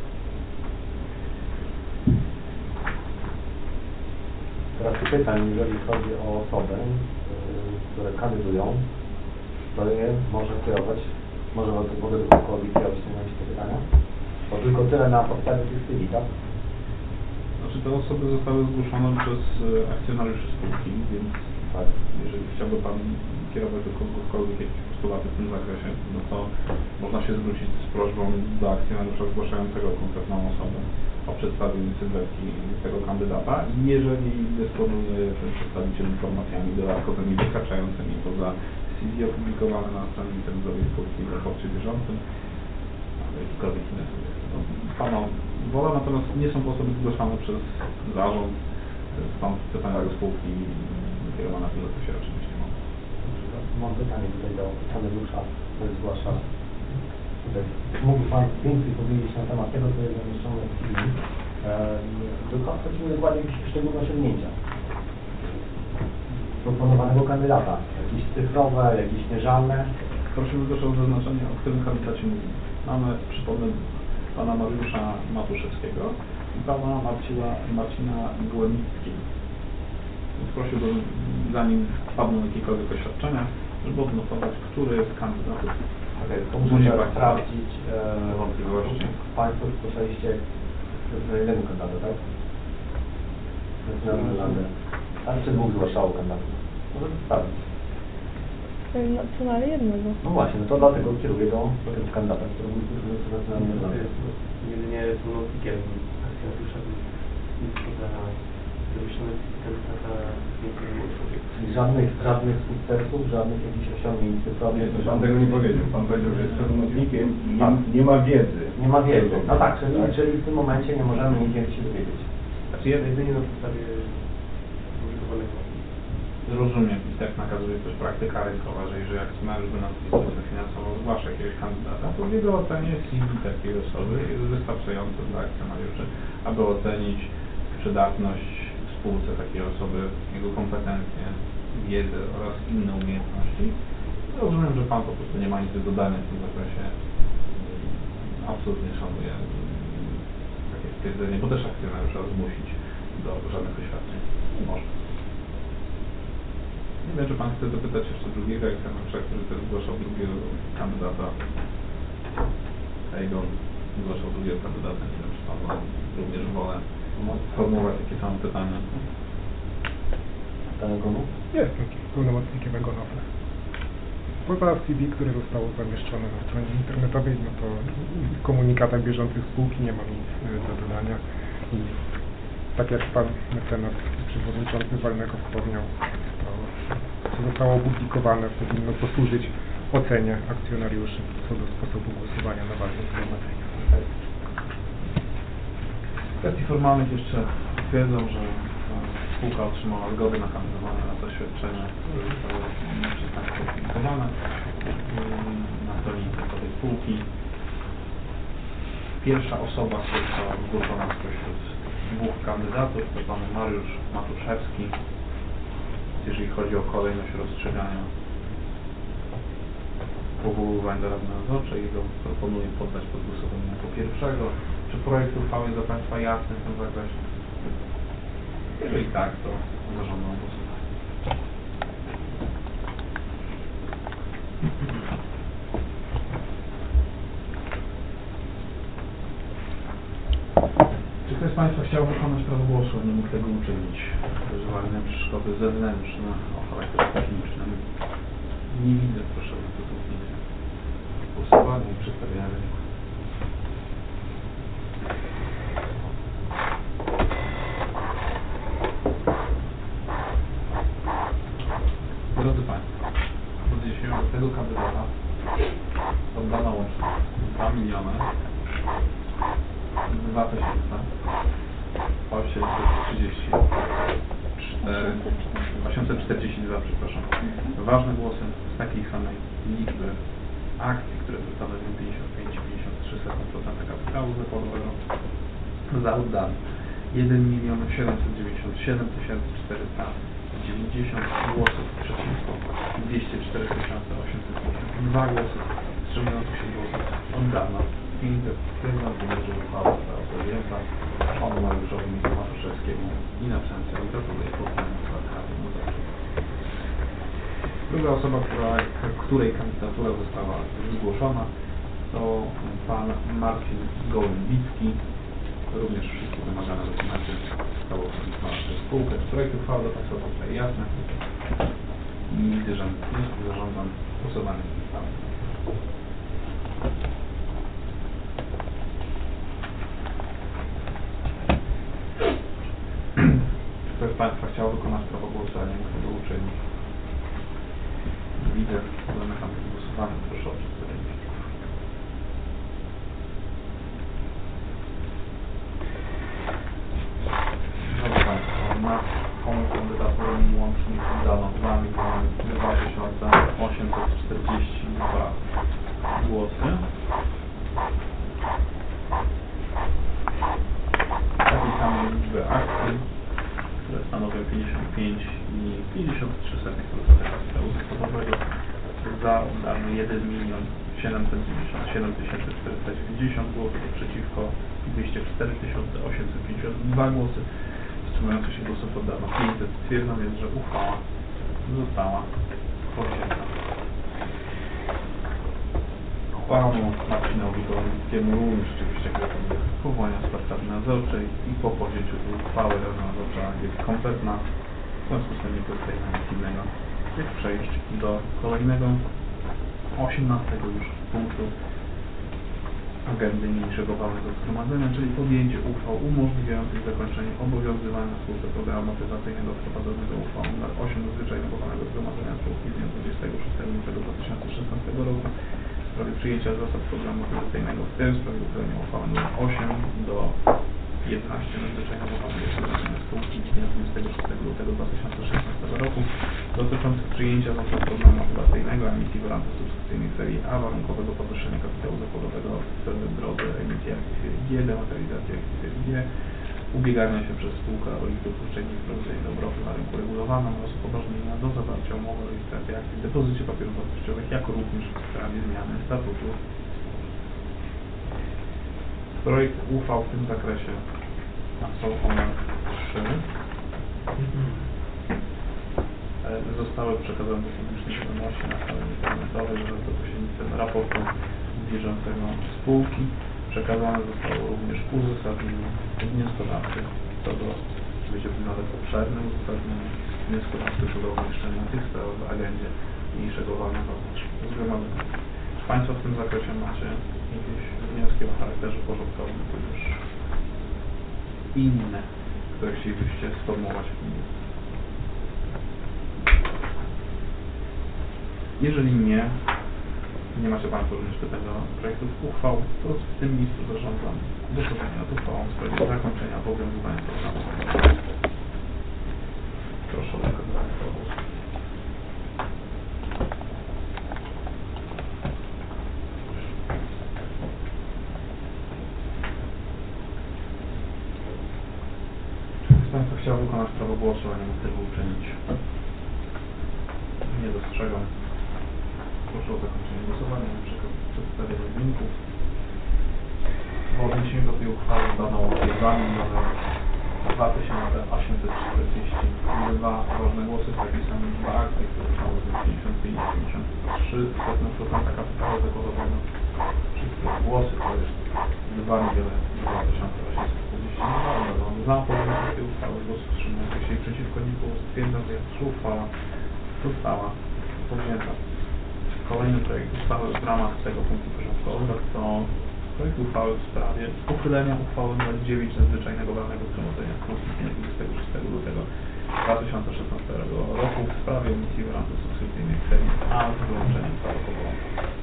Teraz pytań, jeżeli chodzi o osoby, yy, które kandydują, to je może kierować, może mogę do kogoś kierować te pytania? Bo tylko tyle na podstawie tych chwili, tak? Znaczy te osoby zostały zgłoszone przez akcjonariuszy spółki, więc Tak. jeżeli chciałby Pan kierować do kogokolwiek jakieś postulaty w tym zakresie, no to można się zwrócić z prośbą do akcjonariusza zgłaszającego konkretną osobę o przedstawienie sylwetki tego kandydata i jeżeli dysponuje ten przedstawiciel informacjami dodatkowymi wykraczającymi poza C V opublikowane na stronie internetowej spółki w raporcie bieżącym, albo jakikolwiek inny subjekt. No, Pana wola, natomiast nie są to osoby zgłaszane przez zarząd, stąd pytania do spółki kierowane w tym zakresie oczywiście mogą. Mam pytanie tutaj do Tadeusza, który zgłasza. Tutaj. Mógłby Pan więcej powiedzieć na temat tego, co jest zamieszczone w filmie? Tylko chodzimy dokładnie jakieś szczególne osiągnięcia proponowanego kandydata. Jakieś cyfrowe, jakieś mierzalne. Prosimy też o zaznaczenie, o którym kandydacie mówimy. Mamy, przypomnę, Pana Mariusza Matuszewskiego i Pana Marcina, Marcina Głębickiego. Więc prosiłbym, zanim wpadną jakiekolwiek oświadczenia, żeby odnotować, który z kandydatów Okay, to budzi muszę Państwa sprawdzić e, wątpliwości. Państwo zgłaszaliście jednego kandydata, tak? Nacionalną Radę. A czy dwóch zgłaszało kandydatów? Może sprawdzić. Nacjonalnie jednego. No właśnie, no to dlatego kieruję do, do tego kandydata, który był z Nacionalnej Rady. Jedynie pełnomocnikiem akcjonariusza domyślony kandydata nie kieruje. Czyli żadnych, żadnych sukcesów, żadnych jakichś osiągnięć cyfrowych. Nie, Pan tego nie powiedział. Pan powiedział, że jest pełnomocnikiem i nie, Tak. nie ma wiedzy. Nie ma wiedzy. No tak, czyli, czyli w tym momencie nie możemy nic więcej się dowiedzieć. Znaczy jedynie na podstawie publikowanego. Rozumiem, i tak nakazuje też praktyka rynkowa, że jeżeli akcjonariusz by nas instytucję finansową zgłasza jakiegoś kandydata, to w jego ocenie C V takiej osoby jest wystarczające dla akcjonariuszy, aby ocenić przydatność w spółce takiej osoby, jego kompetencje, wiedzę oraz inne umiejętności. Rozumiem, że Pan po prostu nie ma nic do dodania w tym zakresie. Absolutnie szanuję takie stwierdzenie, bo też akcjonariusza zmusić do żadnych oświadczeń nie można. Nie wiem, czy Pan chce zapytać jeszcze drugiego akcjonariusza, który też zgłaszał drugiego kandydata. Egon zgłaszał drugiego kandydata. Nie wiem, czy Pan ma również wolę formułować takie same pytania. Pan Egonu? Jestem pełnomocnikiem Egonowa. Poza C V, które zostało zamieszczone na stronie internetowej, no to w komunikatach bieżących spółki nie mam nic do dodania. I tak jak Pan mecenas przewodniczący Walnego wspomniał, to co zostało opublikowane powinno posłużyć ocenie akcjonariuszy co do sposobu głosowania na walnym zgromadzeniu. kwestii formalnych jeszcze twierdzą, że spółka otrzymała zgodę na kandydowanie na to świadczenie, które zostało przez Państwa opublikowane na stronie internetowej spółki. Pierwsza osoba, która została zgłoszona spośród dwóch kandydatów, to pan Mariusz Matuszewski. Jeżeli chodzi o kolejność rozstrzygania powoływań do Rady Nadzorczej, jego proponuję poddać pod głosowanie jako pierwszego. Czy projekt uchwały jest dla Państwa jasny w tym zakresie? Jeżeli tak, to zarządzam głosowanie. Czy ktoś z Państwa chciał wykonać prawo głosu, nie mógł tego uczynić? Z uwagi na przeszkody zewnętrzne o charakterze technicznym. Nie widzę, proszę o uczestniczenie w głosowaniu i przedstawienia wyniku. Drodzy Państwo, w odniesieniu do tego kandydata oddano łącznie dwa miliony dwa tysiące osiemset trzydzieści cztery osiemset czterdzieści dwa, przepraszam. Ważne głosy z takiej samej liczby akcji, które stanowią pięćdziesiąt pięć przecinek pięćdziesiąt trzy procent kapitału zakładowego, za oddane jeden milion siedemset dziewięćdziesiąt siedem tysięcy czterysta dziewięćdziesiąt głosów, przeciwko dwieście cztery tysiące osiemset pięćdziesiąt dwa głosy, wstrzymujących się głosów oddano pięćset że uchwała została podjęta. Panu Mariuszowi Matuszewskiemu i na przykład gratuluję powołania skład Rady Nadzorczej. Druga osoba, która, której kandydatura została zgłoszona, to pan Marcin Gołębicki. Również wszystkie wymagane dokumenty zostały opublikowane przez spółkę. Projekt uchwały do Państwa pozostaje jasny. Nie widzę żadnych wniosków, zarządzam głosowanie w tej sprawie. Czy ktoś z Państwa chciał wykonać prawo głosu, a nie mógł tego uczynić? Nie widzę. Zamykam głosowanie. Proszę o przedstawienie wniosków. Drodzy Państwo, na tą kandydaturę łącznie dano dwa miliony dwa tysiące osiemset czterdzieści dwa głosy. Takiej samej liczby akcji, które stanowią pięćdziesiąt pięć przecinek pięćdziesiąt trzy procent kapitału zakładowego, za oddano jeden milion siedemset dziewięćdziesiąt siedem tysięcy czterysta dziewięćdziesiąt głosów, przeciwko dwieście cztery tysiące osiemset pięćdziesiąt dwa głosy, wstrzymujących się głosów oddano pięćset. Stwierdzam więc, że uchwała została podjęta. Panu Marcinowi Gołębickiemu również oczywiście gratuluję powołania skład Rady Nadzorczej i po podjęciu tej uchwały Rada Nadzorcza jest kompletna. W związku z tym nie pozostaje nam nic innego, jak przejść do kolejnego, osiemnastego już punktu agendy niniejszego walnego zgromadzenia, czyli podjęcie uchwał umożliwiających zakończenie obowiązywania w spółce programu motywacyjnego wprowadzonego uchwałą numer osiem nadzwyczajnego walnego zgromadzenia spółki z dnia dwudziestego szóstego lutego dwa tysiące szesnastego roku w sprawie przyjęcia zasad programu motywacyjnego, w tym w sprawie uchwalenia uchwały numer osiem do jedenaście nadzwyczajnego walnego zgromadzenia spółki z dnia dwudziestego szóstego lutego dwa tysiące szesnastego roku dotyczących przyjęcia zasad programu motywacyjnego, emisji gwarantów subskrypcyjnej serii A, warunkowego podwyższenia kapitału zakładowego w drodze emisji akcji serii G, dematerializacji akcji serii G, ubiegania się przez spółkę o ich dopuszczenie i wprowadzenie do obrotu na rynku regulowanym oraz upoważnienia do zawarcia umowy o rejestracji akcji w depozycie papierów wartościowych, jak również w sprawie zmiany statutu. Projekt uchwał w tym zakresie są one trzy. Zostały przekazane do publicznej wiadomości na stronie internetowej wraz z pośrednictwem raportu bieżącego spółki. Przekazane zostało również uzasadnienie wnioskodawcy co do, powiedziałbym nawet obszerne uzasadnienie wnioskodawcy co do umieszczenia tych spraw w agendzie mniejszego walnego zgromadzenia. Czy Państwo w tym zakresie macie jakieś wnioski o charakterze porządkowym, tudzież inne, które chcielibyście sformułować w tym? Jeżeli nie, nie macie Państwo również pytań do projektów uchwał, to w tym miejscu zarządzam głosowanie nad uchwałą w sprawie zakończenia obowiązywania programu. Proszę o wykonywanie tego głosu. Czy ktoś z Państwa chciał wykonać prawo głosu, a nie mógł tego uczynić? Nie dostrzegam. Proszę o zakończenie głosowania na przedstawienie wyników. W odniesieniu do tej uchwały dano dwa miliony dwa tysiące osiemset czterdzieści dwa ważne głosy w takiej samej liczbie akcji, które trwały z pięćdziesiąt pięć przecinek pięćdziesiąt trzy procent kapitału zakładowego. Wszystkie głosy to jest dwa miliony dwa tysiące osiemset czterdzieści dwa. Za podjęciem tej uchwały głosów wstrzymujących się i przeciwko nie było. Stwierdzam, że uchwała została podjęta. Kolejny projekt uchwały w ramach tego punktu porządkowego to projekt uchwały w sprawie uchylenia uchwały nr dziewięć nadzwyczajnego walnego zgromadzenia z konstytucji dwudziestego szóstego lutego dwa tysiące szesnastego roku w sprawie emisji grantu subskrypcyjnych ceny, a z wyłączeniem protokołu.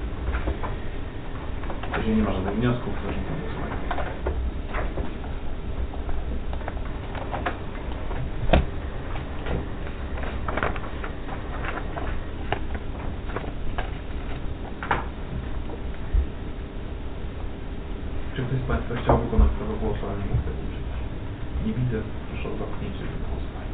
Jeżeli nie ma żadnych wniosków, zarządzam głosowanie. Czy ktoś z Państwa chciał wykonać prawo głosu, ale nie mógł tego uczynić? Nie widzę. Proszę o zamknięcie głosowania.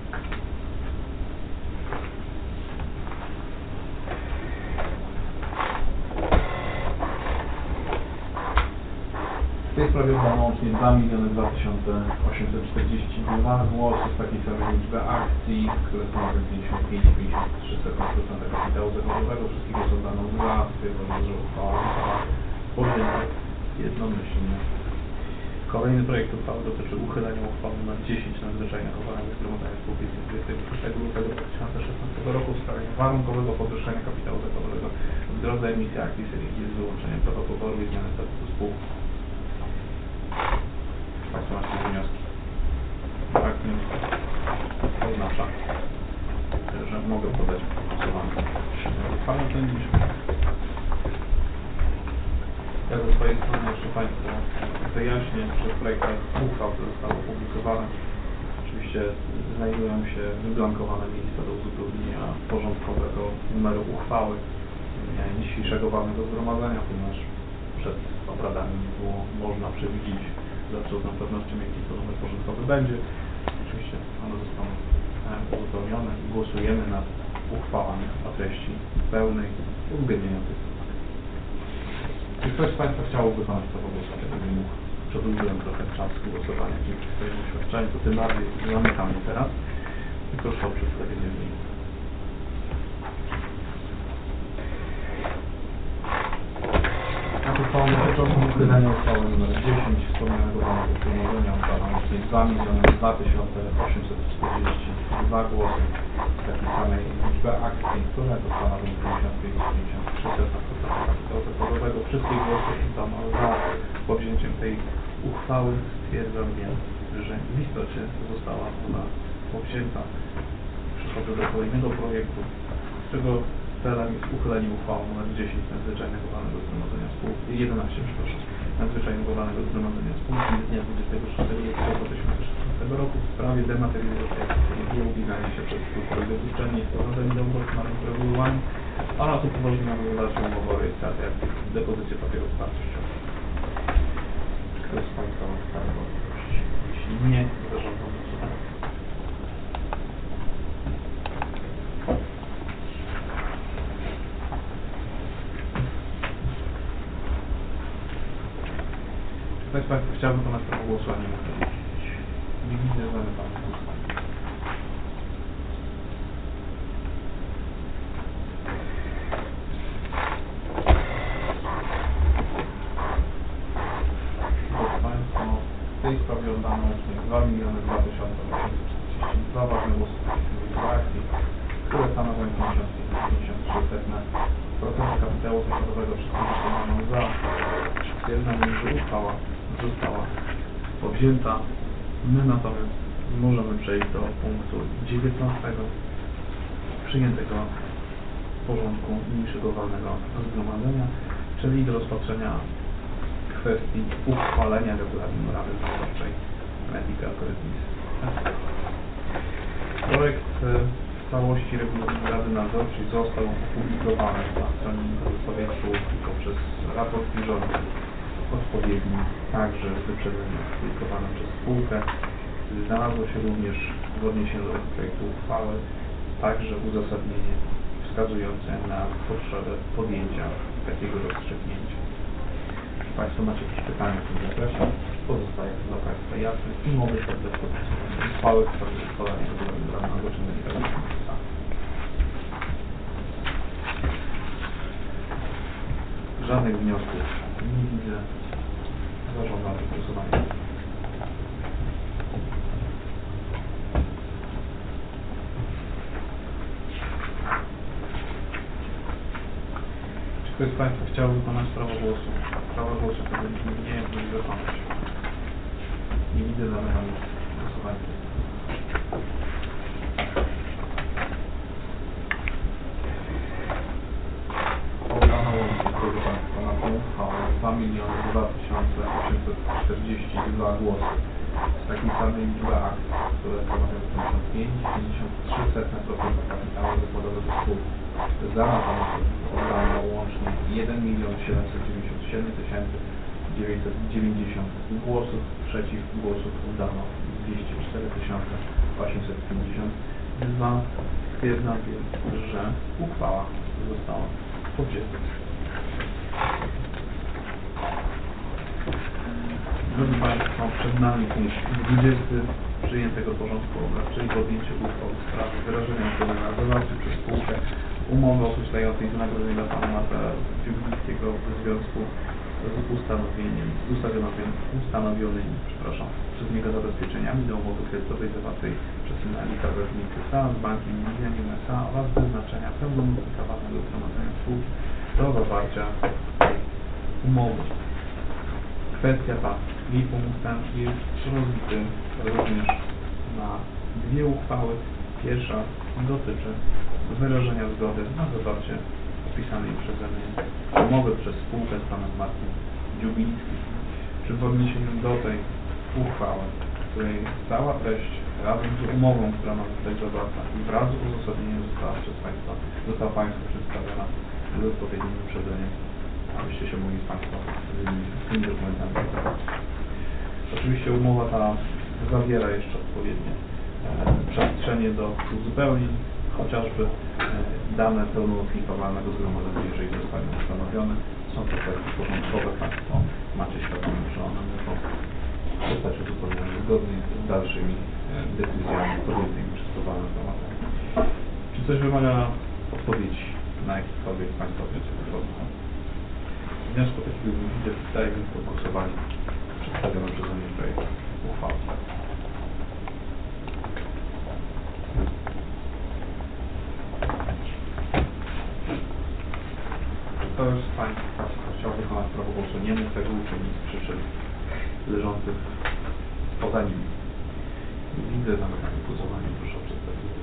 W tej sprawie oddano łącznie dwa miliony dwa tysiące osiemset czterdzieści dwa głosy z takiej samej liczby akcji, które stanowią pięćdziesiąt pięć przecinek pięćdziesiąt trzy procent kapitału zakładowego. Wszystkie głosy oddano za, stwierdzono, że uchwała została podjęta jednomyślnie. Kolejny projekt uchwały dotyczy uchylenia uchwały nr dziesięć nadzwyczajnego walnego zgromadzenia spółki z dwudziestego szóstego lutego dwa tysiące szesnastego roku w sprawie warunkowego podwyższenia kapitału zakładowego w drodze emisji akcji serii z wyłączeniem protokołu i zmiany statutu spółki. Państwo macie jakieś wnioski? Tak, nie oznacza, że mogę podać głosowanie. Uchwałę ten niż. Ja ze swojej strony jeszcze Państwu wyjaśnię, że w projektach uchwał, które zostały opublikowane, oczywiście znajdują się wyblankowane miejsca do uzupełnienia porządkowego numeru uchwały dzisiejszego walnego zgromadzenia, ponieważ przed obradami nie było można przewidzieć z absolutną pewnością, jaki to numer porządkowy będzie. Oczywiście one zostaną uzupełnione i głosujemy nad uchwałami o treści pełnej, uwzględniającej. Czy ktoś z Państwa chciał wykonać prawo głosu, gdyby mógł? Przedłużyłem trochę czas głosowania dzięki swojemu oświadczeniu, to tym bardziej zamykam je teraz i proszę o przedstawienie wyników. Na uchwałę dotyczącą uchylenia uchwały nr dziesięć wspomnianego walnego zgromadzenia oddano łącznie dwa miliony dwa tysiące osiemset czterdzieści dwa głosy z takiej samej liczby akcji, które to stanowią pięćdziesiąt pięć przecinek pięćdziesiąt trzy procent kapitału zakładowego. Wszystkie głosy oddano za podjęciem tej uchwały. Stwierdzam więc, że w istocie została ona powzięta. Przechodzę do kolejnego projektu, którego celem jest uchylenie uchwały nr dziesięć nadzwyczajnego walnego zgromadzenia spółki, jedenaście, przepraszam, nadzwyczajnego walnego zgromadzenia spółki z dnia dwudziestego szóstego lutego dwa tysiące szesnastego roku w sprawie dematerializacji i ubiegania się przez spółkę o dopuszczenie i wprowadzenie do obrotu na rynku regulowany oraz upoważnienia do dalszą umowę o rejestracji akcji w depozycie papierów wartościowych. Czy ktoś z Państwa ma pytania? Jeśli nie, zarządzam głosowanie. Ktoś z Państwa chciałby wykonać prawo głosu, a nie mógł tego uczynić. Nie widzę, zamykam głosowanie. Proszę Państwa, w tej sprawie oddano łącznie dwa miliony dwa tysiące osiemset czterdzieści dwa ważne głosy w akcji, które stanowią pięćdziesiąt pięć przecinek pięćdziesiąt trzy procent kapitału zakładowego. Wszystkie głosowania za. Stwierdzam, że uchwała została powzięta. My natomiast możemy przejść do punktu dziewiętnastego przyjętego porządku niniejszego walnego zgromadzenia, czyli do rozpatrzenia kwestii uchwalenia regulaminu Rady Nadzorczej Medical Acuities S A. Projekt w całości regulaminu Rady Nadzorczej został opublikowany na stronie internetowej spółki poprzez raport bieżący odpowiedni, także z wyprzedzeniem opublikowanym przez spółkę. Znalazło się również w odniesieniu do tego projektu uchwały także uzasadnienie wskazujące na potrzebę podjęcia takiego rozstrzygnięcia. Jeśli Państwo macie jakieś pytania w tym zakresie, pozostaje to dla Państwa jasne i mogę poddać pod głosowanie uchwały w sprawie uchwalenia regulaminu Rady Nadzorczej Medical Acuities S A. Żadnych wniosków nie widzę. Zarządzam głosowanie. Czy ktoś z Państwa chciałby wykonać prawo głosu? Prawo głosu to nie jest możliwe wykonać. Nie widzę, zamykam głosowanie. Oddano łącznie, proszę Państwa, na tą uchwałę dwa miliony dwa tysiące osiemset czterdzieści dwa głosy. Z takiej samej liczby akt, które stanowią pięćdziesiąt pięć przecinek pięćdziesiąt trzy procent kapitału zakładowego spółki. Za natomiast oddano łącznie jeden milion siedemset dziewięćdziesiąt siedem tysięcy dziewięćset dziewięćdziesiąt głosów, przeciw głosów oddano dwieście cztery tysiące osiemset pięćdziesiąt dwa. Stwierdzam więc, że uchwała została podjęta. Drodzy Państwo, przed nami punkt dwudziesty przyjętego porządku obrad, czyli podjęcie uchwały w sprawie wyrażenia zgody na zawarcie przez spółkę umowy określającej wynagrodzenie dla Pana Marka Dziubińskiego w związku z ustanowieniem, z ustanowionymi, ustanowionymi przepraszam, przez niego zabezpieczeniami do umowy kredytowej zawartej przez Medical Acuities S A z Bankiem Millennium S A oraz wyznaczenia pełnomocnika ważnego zgromadzenia spółki do zawarcia umowy. Kwestia ta, jej punkt ten jest rozbity również na dwie uchwały. Pierwsza dotyczy wyrażenia zgody na zawarcie opisanej przeze mnie umowy przez spółkę z Panem Markiem Dziubińskim. Czy w odniesieniu do tej uchwały, której cała treść razem z umową, która ma zostać zawarta i wraz z uzasadnieniem została przez Państwa, została Państwu przedstawiona z odpowiednim wyprzedzeniem, abyście się mogli z Państwa z tymi dokumentami zabrać. Oczywiście umowa ta zawiera jeszcze odpowiednie e, przestrzenie do uzupełnień, chociażby e, dane pełnomocnika walnego zgromadzenia, jeżeli zostaną ustanowione. Są to kwestie porządkowe, Państwo macie świadomość, że one muszą zostać uzupełnione zgodnie z dalszymi e, decyzjami podjętymi przez to walne zgromadzenie. Czy coś wymaga odpowiedzi na jakikolwiek z Państwa wniosków? Wniosku takiego nie widzę, daję więc pod głosowanie przedstawiony przeze mnie projekt uchwały. Czy ktoś z Państwa chciał wykonać prawo głosu? Nie mógł tego uczynić z przyczyn leżących poza nim. Nie widzę, zamykania głosowania. Proszę o przedstawienie.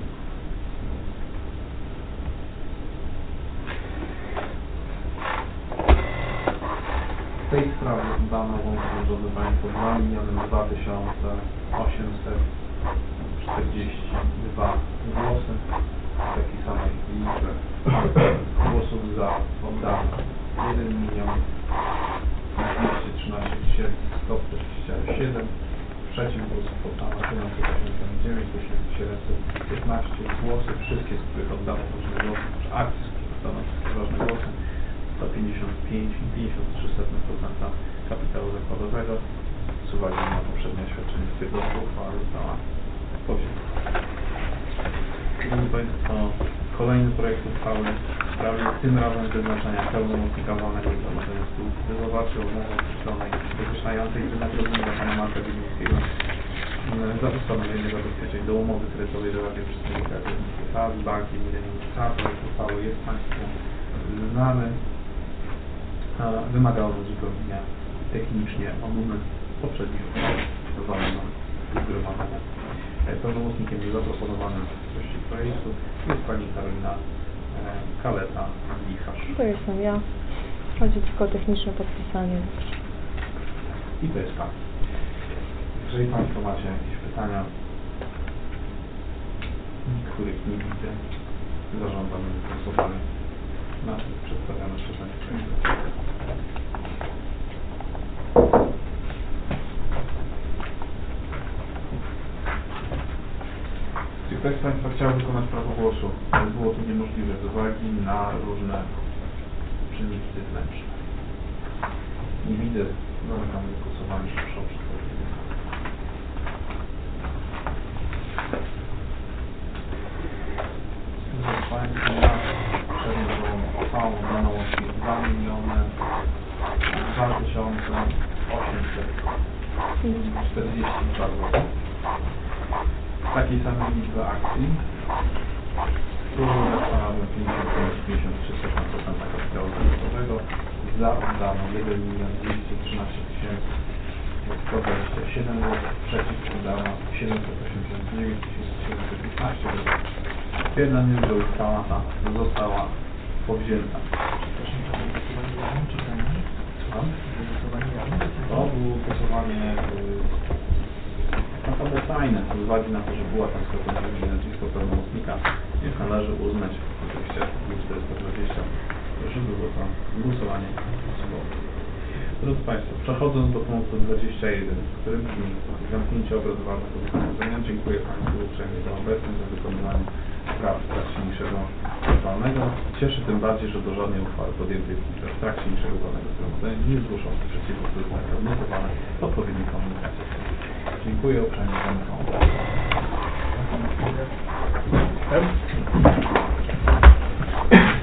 W tej sprawie dano łącznie, drodzy Państwo, dwa miliony dwa tysiące osiemset czterdzieści dwa głosy. W takiej samej liczbie głosów za oddano jeden milion dwieście trzynaście tysięcy sto dwadzieścia siedem. Przeciw głosów oddano siedemset osiemdziesiąt dziewięć tysięcy siedemset piętnaście głosy. Wszystkie, z których oddano ważne głosy, czy akcje, z których oddano ważne głosy, sto pięćdziesiąt pięć przecinek pięćdziesiąt trzy procent kapitału zakładowego. Z uwagi na poprzednie oświadczenie stwierdzone, uchwała została podjęta. Drodzy Państwo, kolejny projekt uchwały w sprawie tym razem wyznaczenia pełnomocnika walnego zgromadzenia spółki do zawarcia umowy określonej określającej wynagrodzenie dla Pana Marka Dziubińskiego za ustanowienie zabezpieczeń do umowy kredytowej zawartej przez Medical Acuities S A z Bankiem Millennium S A. Projekt uchwały jest Państwu znany. Wymagało uzupełnienia technicznie argument poprzednich uchwalonego zgromadzenia. Pełnomocnikiem zaproponowanym w treści projektu jest Pani Karolina Kaleta-Licharz. To jestem ja. Chodzi tylko o techniczne podpisanie. I to jest fakt. Jeżeli Państwo macie jakieś pytania, których nie widzę, zarządzamy głosowanie na przedstawiane przesłanie projektu. Czy ktoś z Państwa chciał wykonać prawo głosu? Było to niemożliwe z uwagi na różne czynniki zewnętrzne. Nie widzę. Zamykamy głosowanie. Proszę o przedstawienie. Proszę Państwa, na przedmiotową uchwałą daną łącznie dwa miliony dwa tysiące osiemset czterdzieści dwa zł. Takiej samej liczby akcji, którą zakładamy pięćdziesiąt pięć przecinek pięćdziesiąt trzy procent kapitału zakładowego za oddaną jeden milion dwieście trzynaście tysięcy sto dwadzieścia siedem zł, przeciw oddano siedemset osiemdziesiąt dziewięć tysięcy siedemset piętnaście zł. Stwierdzam, że uchwała ta została powzięta. To było głosowanie naprawdę fajne, z uwagi na to, że była tam sklepowina nazwisko pełnomocnika, niech należy uznać, oczywiście artykuł czterysta dwadzieścia, że było to głosowanie osobowe. Drodzy Państwo, przechodząc do punktu dwudziestego pierwszego, który brzmi zamknięcie obrad ważnego zgromadzenia, dziękuję Państwu uprzejmie za obecność, za wykonywanie praw w trakcie niniejszego uchwalnego. Cieszy tym bardziej, że do żadnej uchwały podjętej w trakcie niniejszego uchwalnego zgromadzenia nie zgłoszono sprzeciwu, które zostały odnotowane w odpowiedniej komunikacji. Dziękuję uprzejmie za uwagę.